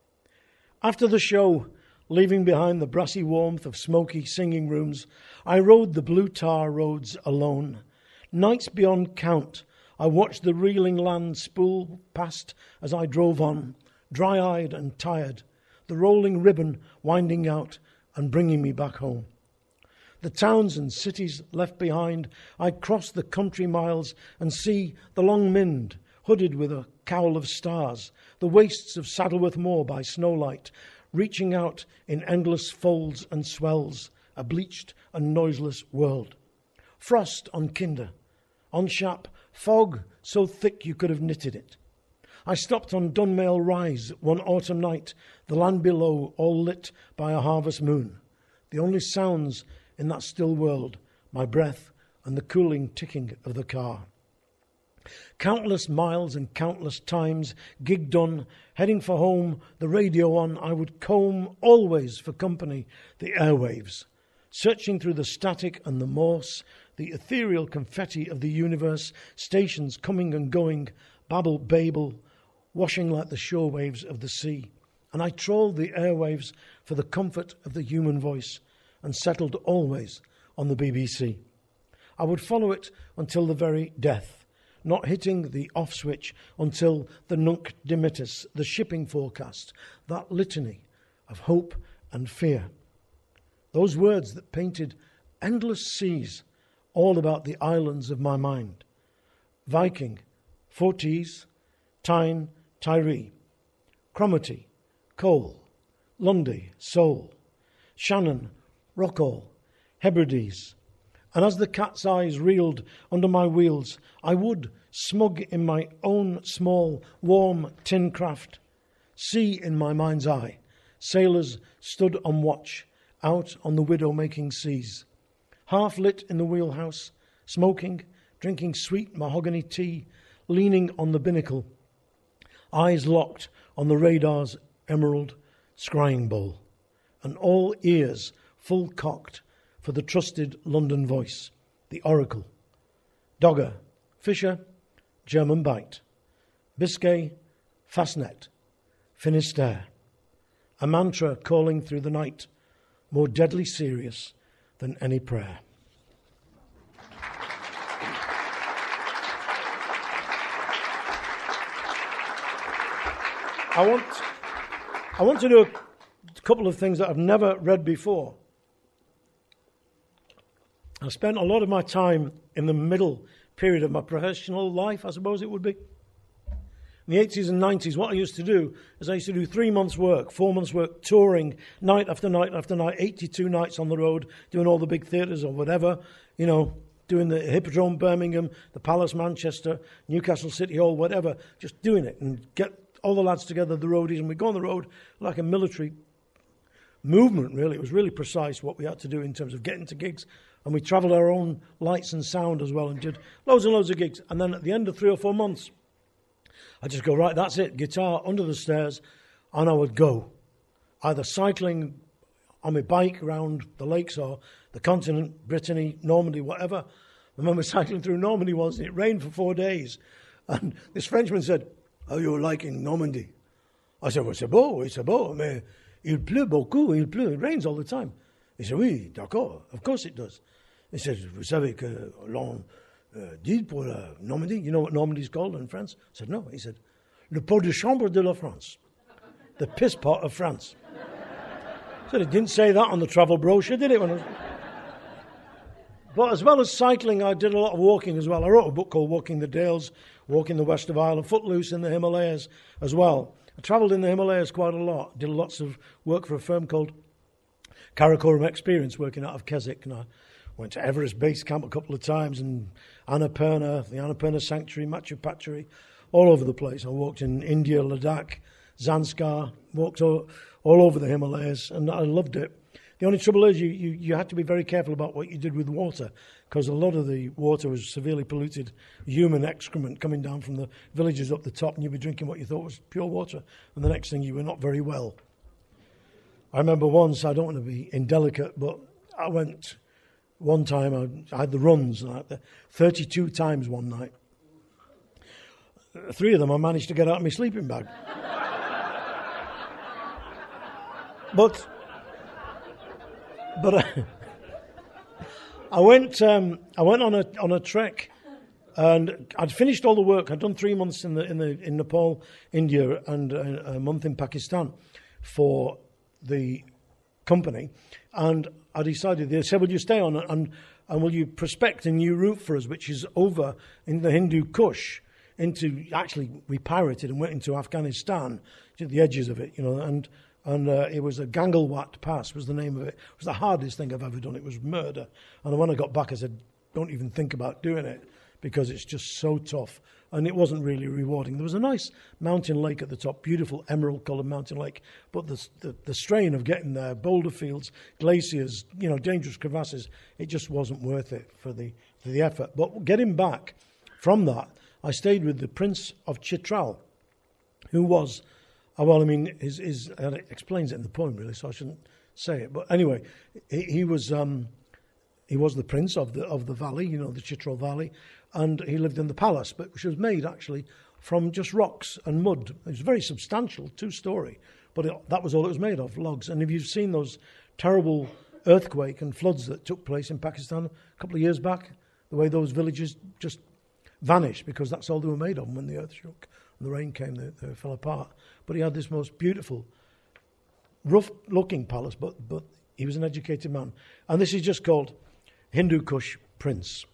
After the show, leaving behind the brassy warmth of smoky singing rooms, I rode the blue tar roads alone. Nights beyond count, I watched the reeling land spool past as I drove on, dry-eyed and tired, the rolling ribbon winding out and bringing me back home. The towns and cities left behind, I'd cross the country miles and see the Long Mynd, hooded with a cowl of stars, the wastes of Saddleworth Moor by snowlight, reaching out in endless folds and swells, a bleached and noiseless world. Frost on Kinder, on Shap, fog so thick you could have knitted it. I stopped on Dunmail Rise one autumn night, the land below all lit by a harvest moon. The only sounds in that still world, my breath and the cooling ticking of the car. Countless miles and countless times, gig done, heading for home, the radio on, I would comb always for company the airwaves, searching through the static and the Morse, the ethereal confetti of the universe, stations coming and going, babble babel, washing like the shore waves of the sea. And I trawled the airwaves for the comfort of the human voice and settled always on the BBC. I would follow it until the very death, not hitting the off switch until the Nunc Dimittis, the shipping forecast, that litany of hope and fear. Those words that painted endless seas all about the islands of my mind. Viking, Forties, Tyne, Tiree, Cromarty, Cole, Lundy, Seoul, Shannon, Rockall, Hebrides. And as the cat's eyes reeled under my wheels, I would, smug in my own small, warm tin craft, see in my mind's eye sailors stood on watch out on the widow-making seas, half lit in the wheelhouse, smoking, drinking sweet mahogany tea, leaning on the binnacle, eyes locked on the radar's emerald scrying bowl, and all ears full cocked for the trusted London voice, the oracle. Dogger, Fisher, German Bight, Biscay, Fastnet, Finisterre. A mantra calling through the night, more deadly serious than any prayer. I want to do a couple of things that I've never read before. I spent a lot of my time in the middle period of my professional life, I suppose it would be. In the 80s and 90s, what I used to do is I used to do 3 months' work, 4 months' work, touring night after night after night, 82 nights on the road, doing all the big theatres or whatever, you know, doing the Hippodrome Birmingham, the Palace Manchester, Newcastle City Hall, whatever, just doing it and get all the lads together, the roadies, and we'd go on the road like a military movement, really. It was really precise what we had to do in terms of getting to gigs. And we travelled our own lights and sound as well and did loads and loads of gigs. And then at the end of 3 or 4 months, I'd just go, right, that's it, guitar under the stairs, and I would go. Either cycling on my bike around the lakes or the continent, Brittany, Normandy, whatever. I remember cycling through Normandy once and it rained for 4 days. And this Frenchman said, "Are you liking Normandy?" I said, "Well, c'est beau, mais il pleut beaucoup, it rains all the time." He said, "Oui, d'accord, of course it does." He said, "Vous savez que l'on dit pour la Normandie, you know what Normandy is called in France?" I said, "No." He said, le pot de chambre de la France, the piss pot of France. So it didn't say that on the travel brochure, did it? But as well as cycling, I did a lot of walking as well. I wrote a book called Walking the Dales, Walking the West of Ireland, Footloose in the Himalayas as well. I travelled in the Himalayas quite a lot, did lots of work for a firm called Karakoram Experience, working out of Keswick. And I went to Everest Base Camp a couple of times, and Annapurna, the Annapurna Sanctuary, Machu Picchu, all over the place. I walked in India, Ladakh, Zanskar, walked all over the Himalayas, and I loved it. The only trouble is you had to be very careful about what you did with water, because a lot of the water was severely polluted, human excrement coming down from the villages up the top, and you'd be drinking what you thought was pure water, and the next thing you were not very well. I remember once, I don't want to be indelicate, but I went one time, I had the runs, and I had 32 times one night. 3 of them I managed to get out of my sleeping bag. But I went on a trek, and I'd finished all the work. I'd done 3 months in Nepal, India, and a month in Pakistan for the company. And I decided, they said, will you stay on and will you prospect a new route for us, which is over in the Hindu Kush actually we pirated and went into Afghanistan, to the edges of it, and it was a Gangalwat Pass was the name of it. It was the hardest thing I've ever done. It was murder. And when I got back, I said, don't even think about doing it, because it's just so tough. And it wasn't really rewarding. There was a nice mountain lake at the top, beautiful emerald-coloured mountain lake. But the strain of getting there, boulder fields, glaciers, dangerous crevasses, it just wasn't worth it for the effort. But getting back from that, I stayed with the Prince of Chitral, who was... it explains it in the poem, really, so I shouldn't say it. But anyway, he was the prince of the valley, the Chitral Valley, and he lived in the palace, which was made actually from just rocks and mud. It was very substantial, 2-story, but that was all it was made of, logs. And if you've seen those terrible earthquake and floods that took place in Pakistan a couple of years back, the way those villages just vanished, because that's all they were made of. When the earth shook and the rain came, they fell apart. But he had this most beautiful, rough-looking palace, but he was an educated man. And this is just called Hindu Kush Prince.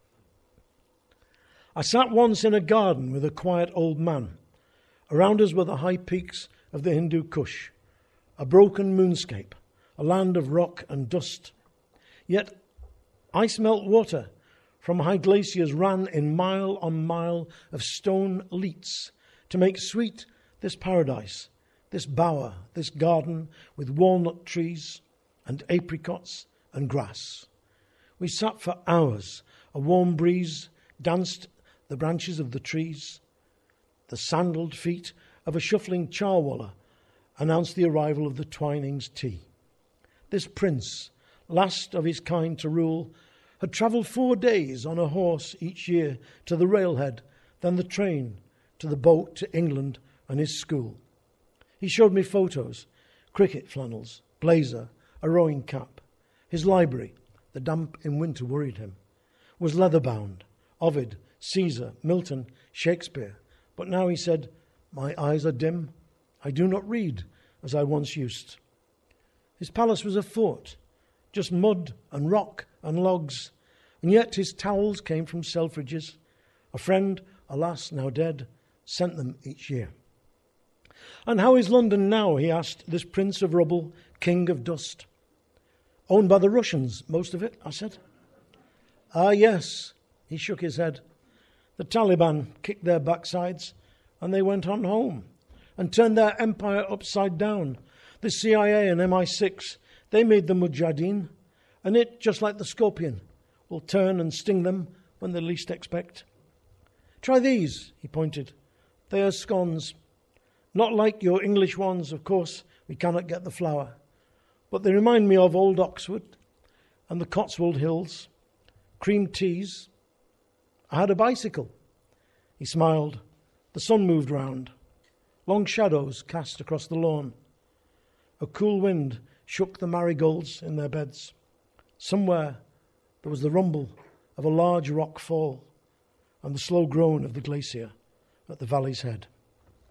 I sat once in a garden with a quiet old man. Around us were the high peaks of the Hindu Kush, a broken moonscape, a land of rock and dust. Yet ice-melt water from high glaciers ran in mile on mile of stone leats to make sweet this paradise, this bower, this garden with walnut trees and apricots and grass. We sat for hours. A warm breeze danced the branches of the trees. The sandalled feet of a shuffling charwalla announced the arrival of the Twinings' tea. This prince, last of his kind to rule, had travelled 4 days on a horse each year to the railhead, then the train, to the boat to England and his school. He showed me photos, cricket flannels, blazer, a rowing cap. His library, the damp in winter worried him, was leather-bound, Ovid, Caesar, Milton, Shakespeare. But now he said, my eyes are dim. I do not read as I once used. His palace was a fort, just mud and rock and logs, and yet his towels came from Selfridges. A friend, alas, now dead, sent them each year. And how is London now, he asked, this prince of rubble, king of dust? Owned by the Russians, most of it, I said. Ah, yes, he shook his head. The Taliban kicked their backsides, and they went on home and turned their empire upside down. The CIA and MI6, they made the Mujahideen, and it, just like the scorpion, will turn and sting them when they least expect. Try these, he pointed. They are scones. Not like your English ones, of course, we cannot get the flour. But they remind me of old Oxford and the Cotswold Hills. Cream teas. I had a bicycle. He smiled. The sun moved round. Long shadows cast across the lawn. A cool wind shook the marigolds in their beds. Somewhere there was the rumble of a large rock fall and the slow groan of the glacier at the valley's head.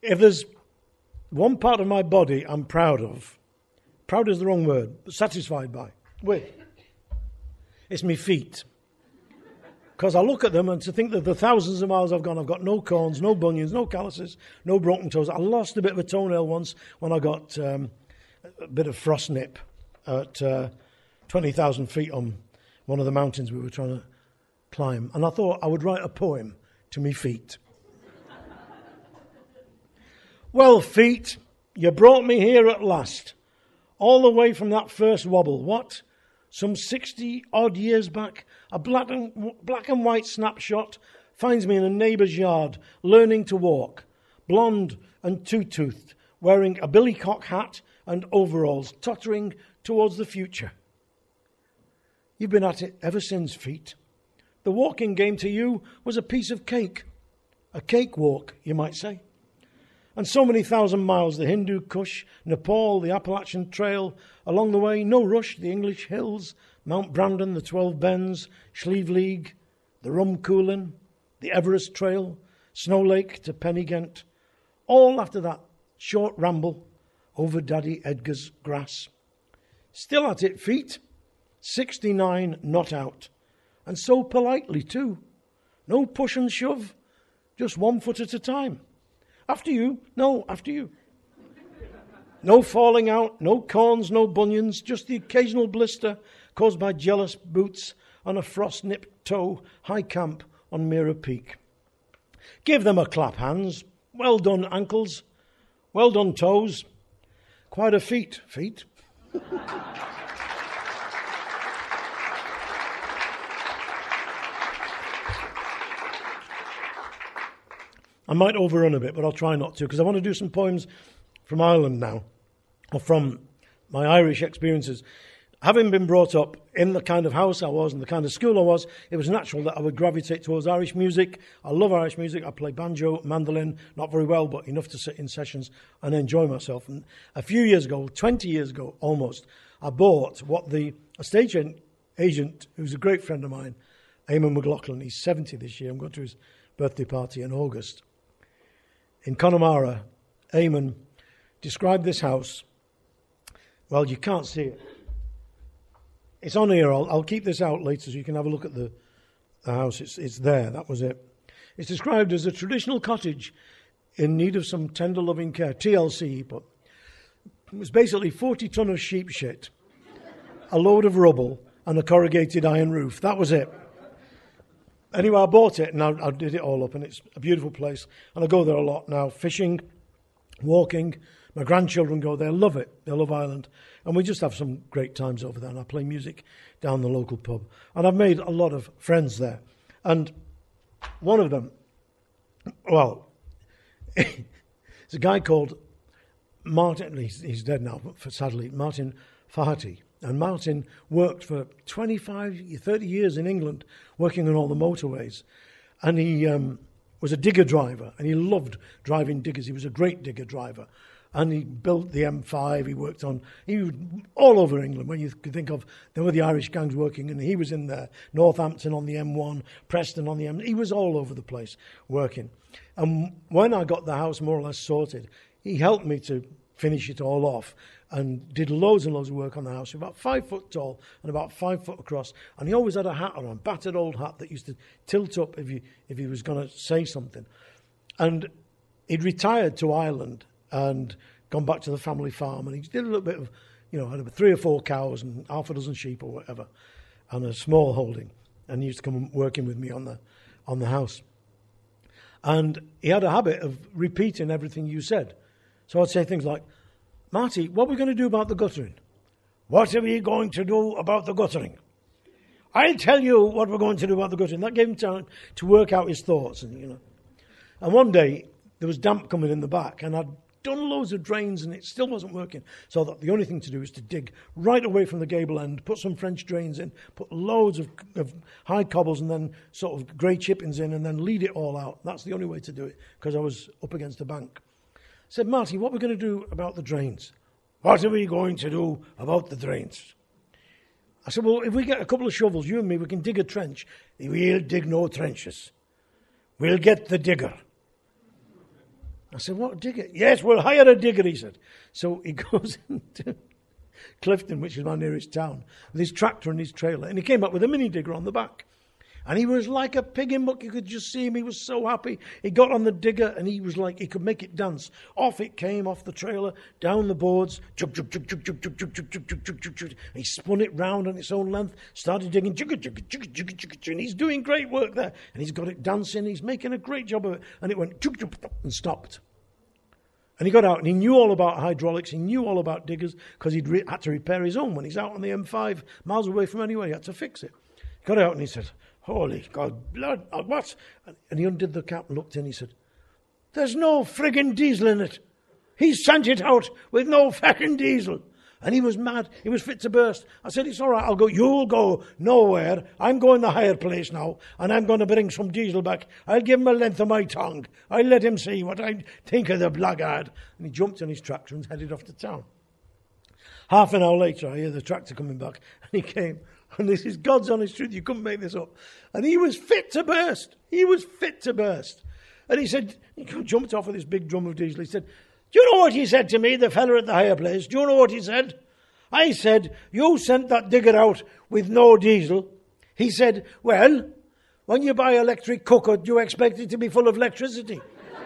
If there's one part of my body I'm proud of, proud is the wrong word, but satisfied by, it's my feet. Because I look at them and to think that the thousands of miles I've gone, I've got no corns, no bunions, no calluses, no broken toes. I lost a bit of a toenail once when I got a bit of frost nip at 20,000 feet on one of the mountains we were trying to climb. And I thought I would write a poem to me feet. Well, feet, you brought me here at last, all the way from that first wobble. What? Some 60-odd years back, a black and white snapshot finds me in a neighbour's yard, learning to walk, blonde and two-toothed, wearing a billycock hat and overalls, tottering towards the future. You've been at it ever since, feet. The walking game to you was a piece of cake. A cakewalk, you might say. And so many thousand miles, the Hindu Kush, Nepal, the Appalachian Trail, along the way, no rush, the English hills, Mount Brandon, the 12 Bends, Slieve League, the Rumcoolin, the Everest Trail, Snow Lake to Pennygent, all after that short ramble over Daddy Edgar's grass. Still at it, feet, 69 not out, and so politely too. No push and shove, just 1 foot at a time. After you. No, after you. No falling out, no corns, no bunions, just the occasional blister caused by jealous boots on a frost-nipped toe, high camp on Mira Peak. Give them a clap, hands. Well done, ankles. Well done, toes. Quite a feat. I might overrun a bit, but I'll try not to, because I want to do some poems from Ireland now, or from my Irish experiences. Having been brought up in the kind of house I was and the kind of school I was, it was natural that I would gravitate towards Irish music. I love Irish music. I play banjo, mandolin, not very well, but enough to sit in sessions and enjoy myself. And a few years ago, 20 years ago almost, I bought what a stage agent, who's a great friend of mine, Eamon McLaughlin, he's 70 this year. I'm going to his birthday party in August. In Connemara, Eamon described this house. Well, you can't see it. It's on here. I'll keep this out later so you can have a look at the house. It's there. That was it. It's described as a traditional cottage in need of some tender loving care. TLC, he put. It was basically 40 ton of sheep shit, a load of rubble, and a corrugated iron roof. That was it. Anyway, I bought it and I did it all up, and it's a beautiful place. And I go there a lot now, fishing, walking. My grandchildren go there, love it. They love Ireland. And we just have some great times over there. And I play music down the local pub. And I've made a lot of friends there. And one of them, well, it's a guy called Martin, he's dead now, but sadly, Martin Faherty. And Martin worked for 25, 30 years in England, working on all the motorways. And he was a digger driver, and he loved driving diggers. He was a great digger driver. And he built the M5, he was all over England. When you could think of, there were the Irish gangs working, and he was in there. Northampton on the M1, Preston on the M. He was all over the place working. And when I got the house more or less sorted, he helped me to finish it all off and did loads and loads of work on the house. About 5 foot tall and about 5 foot across. And he always had a hat on, a battered old hat that used to tilt up if he was going to say something. And he'd retired to Ireland and gone back to the family farm, and he did a little bit of, had 3 or 4 cows and half a dozen sheep or whatever, and a small holding. And he used to come working with me on the house. And he had a habit of repeating everything you said. So I'd say things like, Marty, what are we going to do about the guttering? What are we going to do about the guttering? I'll tell you what we're going to do about the guttering. That gave him time to work out his thoughts. And one day, there was damp coming in the back, and I'd done loads of drains, and it still wasn't working. So I thought the only thing to do is to dig right away from the gable end, put some French drains in, put loads of high cobbles and then sort of grey chippings in, and then lead it all out. That's the only way to do it, because I was up against a bank. I said, Marty, what are we going to do about the drains? What are we going to do about the drains? I said, well, if we get a couple of shovels, you and me, we can dig a trench. We'll dig no trenches. We'll get the digger. I said, what, a digger? Yes, we'll hire a digger, he said. So he goes into Clifton, which is my nearest town, with his tractor and his trailer. And he came up with a mini digger on the back. And he was like a pig in muck. You could just see him. He was so happy. He got on the digger and he was like, he could make it dance. Off it came, off the trailer, down the boards. Chug, chug, chug, chug, chug, chug, chug, chug, chug, chug, chug, chug, chug. He spun it round on its own length, started digging. Chug, chug, chug, chug, chug, chug, chug. And he's doing great work there. And he's got it dancing. He's making a great job of it. And it went chug, chug, chug, and stopped. And he got out and he knew all about hydraulics. He knew all about diggers because he'd had to repair his own when he's out on the M5, miles away from anywhere. He had to fix it. He got out and he said, holy God, blood, what? And he undid the cap and looked in. He said, there's no friggin' diesel in it. He sent it out with no fucking diesel. And he was mad. He was fit to burst. I said, it's all right, I'll go. You'll go nowhere. I'm going the higher place now, and I'm going to bring some diesel back. I'll give him a length of my tongue. I'll let him see what I think of the blackguard. And he jumped on his tractor and headed off to town. Half an hour later, I hear the tractor coming back, and he came. And this is God's honest truth. You couldn't make this up. And he was fit to burst. He was fit to burst. And he said, he jumped off with this big drum of diesel. He said, do you know what he said to me, the fella at the higher place? Do you know what he said? I said, you sent that digger out with no diesel. He said, well, when you buy an electric cooker, do you expect it to be full of electricity?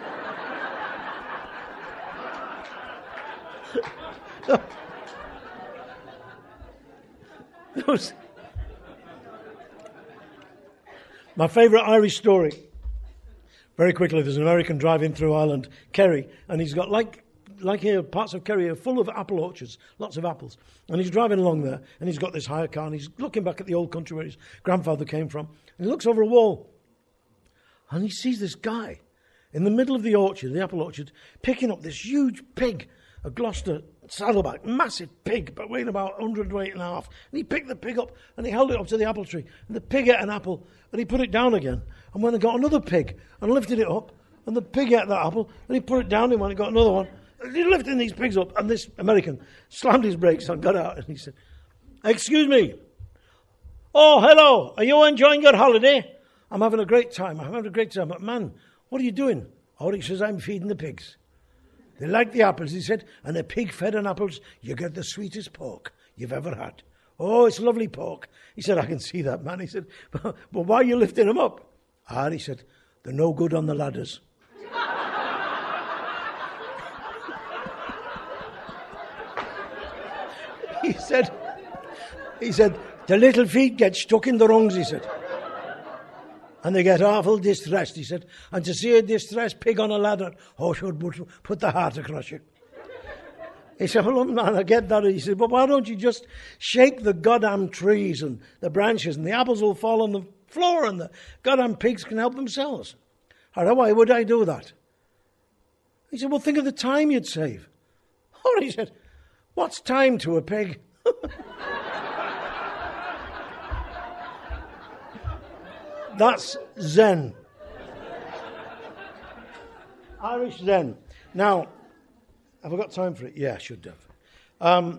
My favourite Irish story. Very quickly, there's an American driving through Ireland, Kerry, and he's got, like here, parts of Kerry are full of apple orchards, lots of apples. And he's driving along there, and he's got this hire car, and he's looking back at the old country where his grandfather came from, and he looks over a wall, and he sees this guy in the middle of the orchard, the apple orchard, picking up this huge pig, a Gloucester saddleback, massive pig, but weighing about 100 weight and a half. And he picked the pig up and he held it up to the apple tree. And the pig ate an apple and he put it down again. And when he got another pig and lifted it up, and the pig ate that apple and he put it down, and when he got another one, he's lifting these pigs up. And this American slammed his brakes and got out and he said, excuse me. Oh, hello. Are you enjoying your holiday? I'm having a great time. But man, what are you doing? Oh, he says, I'm feeding the pigs. They like the apples, he said, and a pig fed on apples, you get the sweetest pork you've ever had. Oh, it's lovely pork. He said, I can see that, man. He said, but why are you lifting them up? He said, they're no good on the ladders. He said, the little feet get stuck in the rungs, he said. And they get awful distressed, he said. And to see a distressed pig on a ladder, should put the heart across you. He said, well, man, I get that. He said, but why don't you just shake the goddamn trees and the branches and the apples will fall on the floor and the goddamn pigs can help themselves. Why would I do that? He said, well, think of the time you'd save. He said, what's time to a pig? That's Zen. Irish Zen. Now, have I got time for it? Yeah, I should have.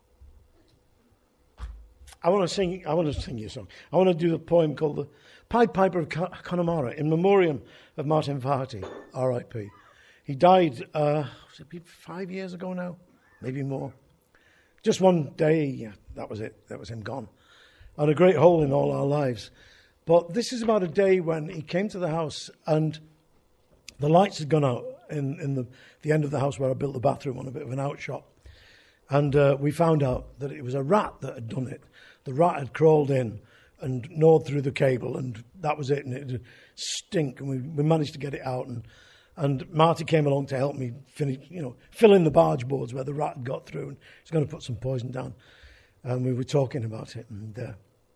I want to sing you a song. I want to do a poem called The Pied Piper of Connemara in memoriam of Martin Faherty, R.I.P. He died, was it 5 years ago now? Maybe more. Just one day, yeah, that was it. That was him gone. And a great hole in all our lives. But this is about a day when he came to the house and the lights had gone out in the end of the house where I built the bathroom on a bit of an outshot. And we found out that it was a rat that had done it. The rat had crawled in and gnawed through the cable, and that was it. And it stink, and we managed to get it out. And Marty came along to help me fill in the barge boards where the rat had got through, and he's going to put some poison down. And we were talking about it, and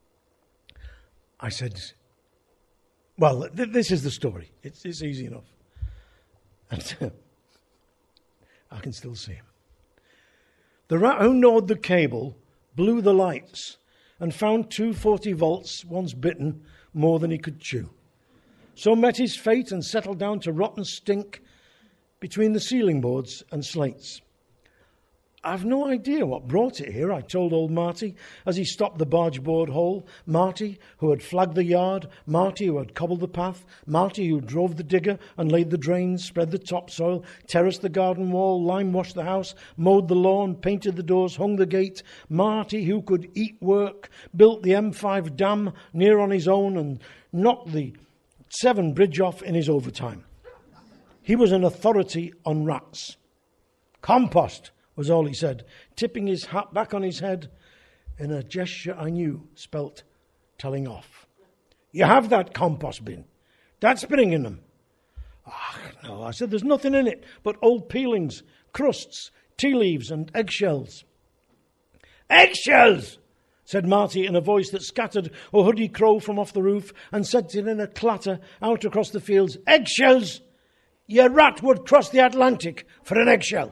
I said, well, this is the story. It's easy enough. And I can still see him. The rat who gnawed the cable blew the lights and found 240 volts, once bitten, more than he could chew. So met his fate and settled down to rotten stink between the ceiling boards and slates. I've no idea what brought it here, I told old Marty as he stopped the bargeboard hole. Marty, who had flagged the yard, Marty, who had cobbled the path, Marty, who drove the digger and laid the drains, spread the topsoil, terraced the garden wall, lime-washed the house, mowed the lawn, painted the doors, hung the gate. Marty, who could eat work, built the M5 dam near on his own and knocked the Severn Bridge off in his overtime. He was an authority on rats. Compost was all he said, tipping his hat back on his head in a gesture I knew spelt telling off. You have that compost bin. That's Birmingham. No, I said, there's nothing in it but old peelings, crusts, tea leaves and eggshells. Eggshells, said Marty in a voice that scattered a hoodie crow from off the roof and sent it in a clatter out across the fields. Eggshells! Your rat would cross the Atlantic for an eggshell.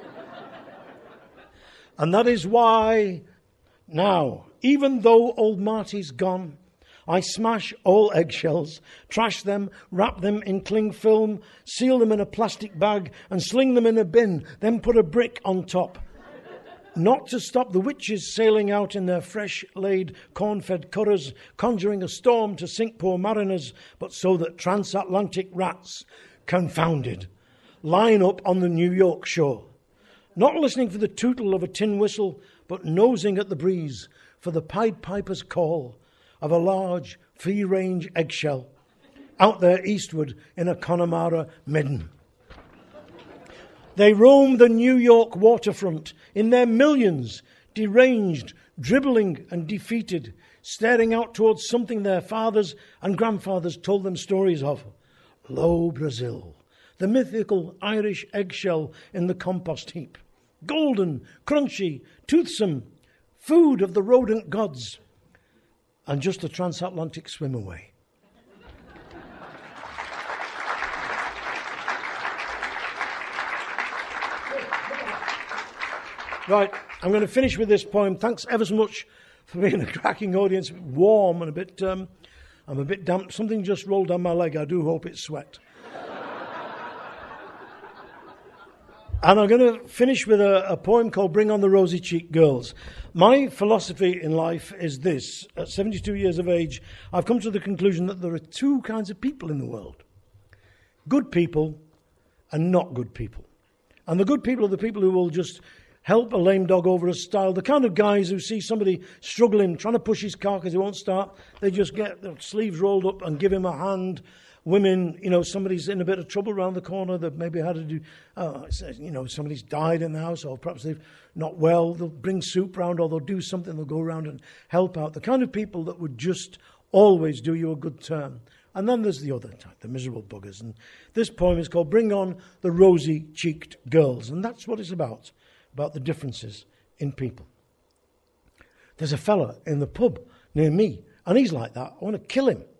And that is why now, even though old Marty's gone, I smash all eggshells, trash them, wrap them in cling film, seal them in a plastic bag and sling them in a bin, then put a brick on top. Not to stop the witches sailing out in their fresh-laid, corn-fed cutters, conjuring a storm to sink poor mariners, but so that transatlantic rats, confounded, line up on the New York shore. Not listening for the tootle of a tin whistle, but nosing at the breeze for the Pied Piper's call of a large, free-range eggshell out there eastward in a Connemara midden. They roam the New York waterfront in their millions, deranged, dribbling and defeated, staring out towards something their fathers and grandfathers told them stories of. Lo, Brazil, the mythical Irish eggshell in the compost heap. Golden, crunchy, toothsome, food of the rodent gods. And just a transatlantic swim away. Right, I'm going to finish with this poem. Thanks ever so much for being a cracking audience. Warm and a bit, I'm a bit damp. Something just rolled down my leg. I do hope it's sweat. And I'm going to finish with a poem called Bring on the Rosy Cheeked Girls. My philosophy in life is this. At 72 years of age, I've come to the conclusion that there are two kinds of people in the world. Good people and not good people. And the good people are the people who will just help a lame dog over a stile. The kind of guys who see somebody struggling, trying to push his car because he won't start, they just get their sleeves rolled up and give him a hand. Women, somebody's in a bit of trouble around the corner that maybe had to do, somebody's died in the house or perhaps they've not well. They'll bring soup round or they'll do something. They'll go around and help out. The kind of people that would just always do you a good turn. And then there's the other type, the miserable buggers. And this poem is called Bring on the Rosy-Cheeked Girls. And that's what it's about the differences in people. There's a fella in the pub near me and he's like that. I want to kill him.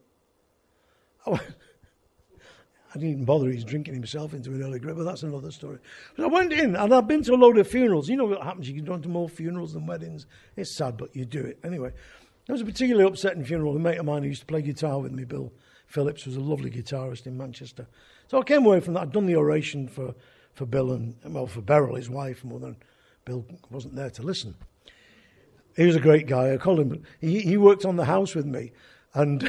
I didn't even bother. He's drinking himself into an early grave, but that's another story. But I went in, and I've been to a load of funerals. You know what happens? You can go to more funerals than weddings. It's sad, but you do it. Anyway, there was a particularly upsetting funeral. A mate of mine who used to play guitar with me, Bill Phillips, was a lovely guitarist in Manchester. So I came away from that. I'd done the oration for Bill and, for Beryl, his wife, and then Bill wasn't there to listen. He was a great guy. I called him. He worked on the house with me, and...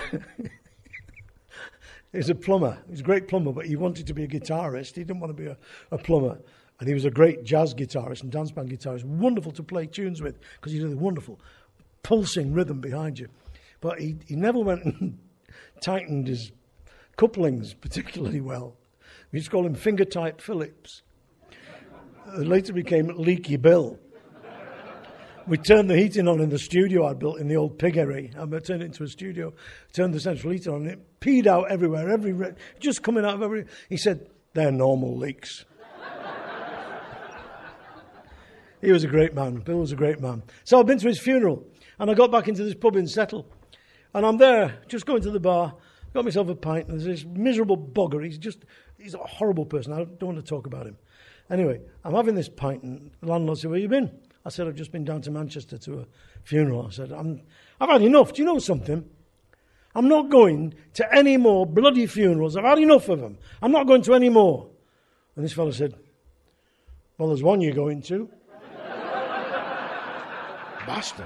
He's a plumber. He's a great plumber, but he wanted to be a guitarist. He didn't want to be a plumber. And he was a great jazz guitarist and dance band guitarist. Wonderful to play tunes with because he did a wonderful pulsing rhythm behind you. But he never went and tightened his couplings particularly well. We used to call him finger-tight Phillips. Later became Leaky Bill. We turned the heating on in the studio I'd built in the old piggery. I turned it into a studio, turned the central heating on, and it peed out everywhere, just coming out of every... He said, they're normal leaks. He was a great man. Bill was a great man. So I've been to his funeral, and I got back into this pub in Settle, and I'm there, just going to the bar, got myself a pint, and there's this miserable bugger. He's a horrible person. I don't want to talk about him. Anyway, I'm having this pint, and the landlord said, where you been? I said, I've just been down to Manchester to a funeral. I said, I've had enough. Do you know something? I'm not going to any more bloody funerals. I've had enough of them. I'm not going to any more. And this fellow said, well, there's one you're going to. Bastard.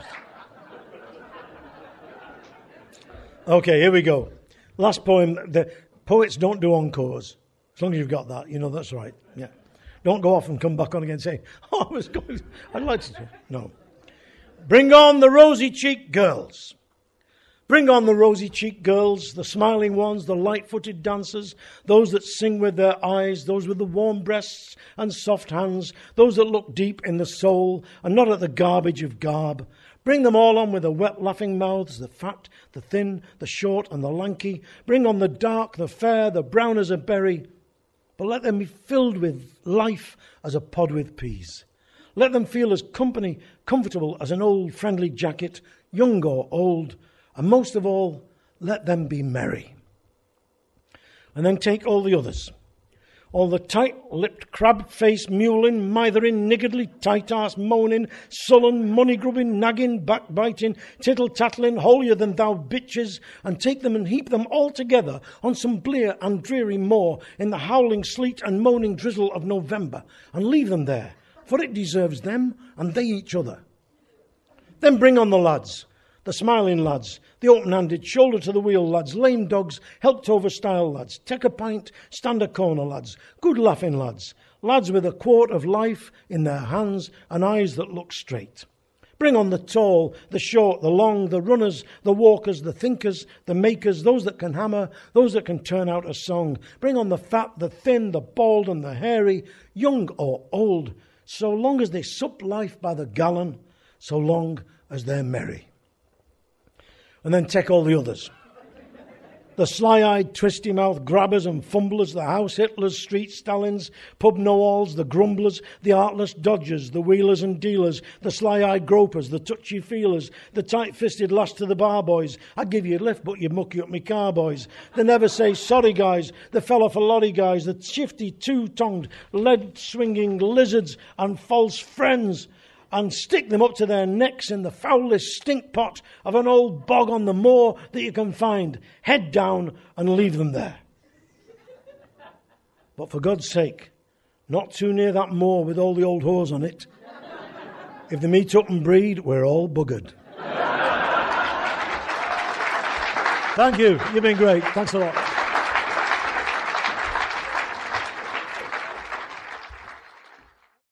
Okay, here we go. Last poem. The poets don't do encores. As long as you've got that, you know that's right. Yeah. Don't go off and come back on again saying, oh, I'd like to. No. Bring on the rosy-cheeked girls. Bring on the rosy-cheeked girls, the smiling ones, the light-footed dancers, those that sing with their eyes, those with the warm breasts and soft hands, those that look deep in the soul and not at the garbage of garb. Bring them all on with the wet laughing mouths, the fat, the thin, the short and the lanky. Bring on the dark, the fair, the brown as a berry. But let them be filled with life as a pod with peas. Let them feel as comfortable as an old friendly jacket, young or old. And most of all, let them be merry. And then take all the others. All the tight-lipped, crab-faced, mewling, mithering, niggardly, tight-ass, moaning, sullen, money-grubbing, nagging, backbiting, tittle-tattling, holier-than-thou bitches, and take them and heap them all together on some blear and dreary moor in the howling sleet and moaning drizzle of November, and leave them there, for it deserves them, and they each other. Then bring on the lads, the smiling lads, the open-handed, shoulder-to-the-wheel lads, lame dogs, helped-over-style lads, take a pint, stand a corner lads, good laughing lads, lads with a quart of life in their hands and eyes that look straight. Bring on the tall, the short, the long, the runners, the walkers, the thinkers, the makers, those that can hammer, those that can turn out a song. Bring on the fat, the thin, the bald and the hairy, young or old, so long as they sup life by the gallon, so long as they're merry. And then take all the others. The sly-eyed, twisty-mouthed grabbers and fumblers, the house hitlers, street stallions, pub know-alls, the grumblers, the artless dodgers, the wheelers and dealers, the sly-eyed gropers, the touchy-feelers, the tight-fisted last-to-the-bar boys. I'd give you a lift, but you'd mucky up me car boys. The never-say-sorry guys, the fella-for-lorry guys, the shifty, two-tongued, lead-swinging lizards and false friends, and stick them up to their necks in the foulest stink pot of an old bog on the moor that you can find. Head down and leave them there. But for God's sake, not too near that moor with all the old whores on it. If they meet up and breed, we're all buggered. Thank you. You've been great. Thanks a lot.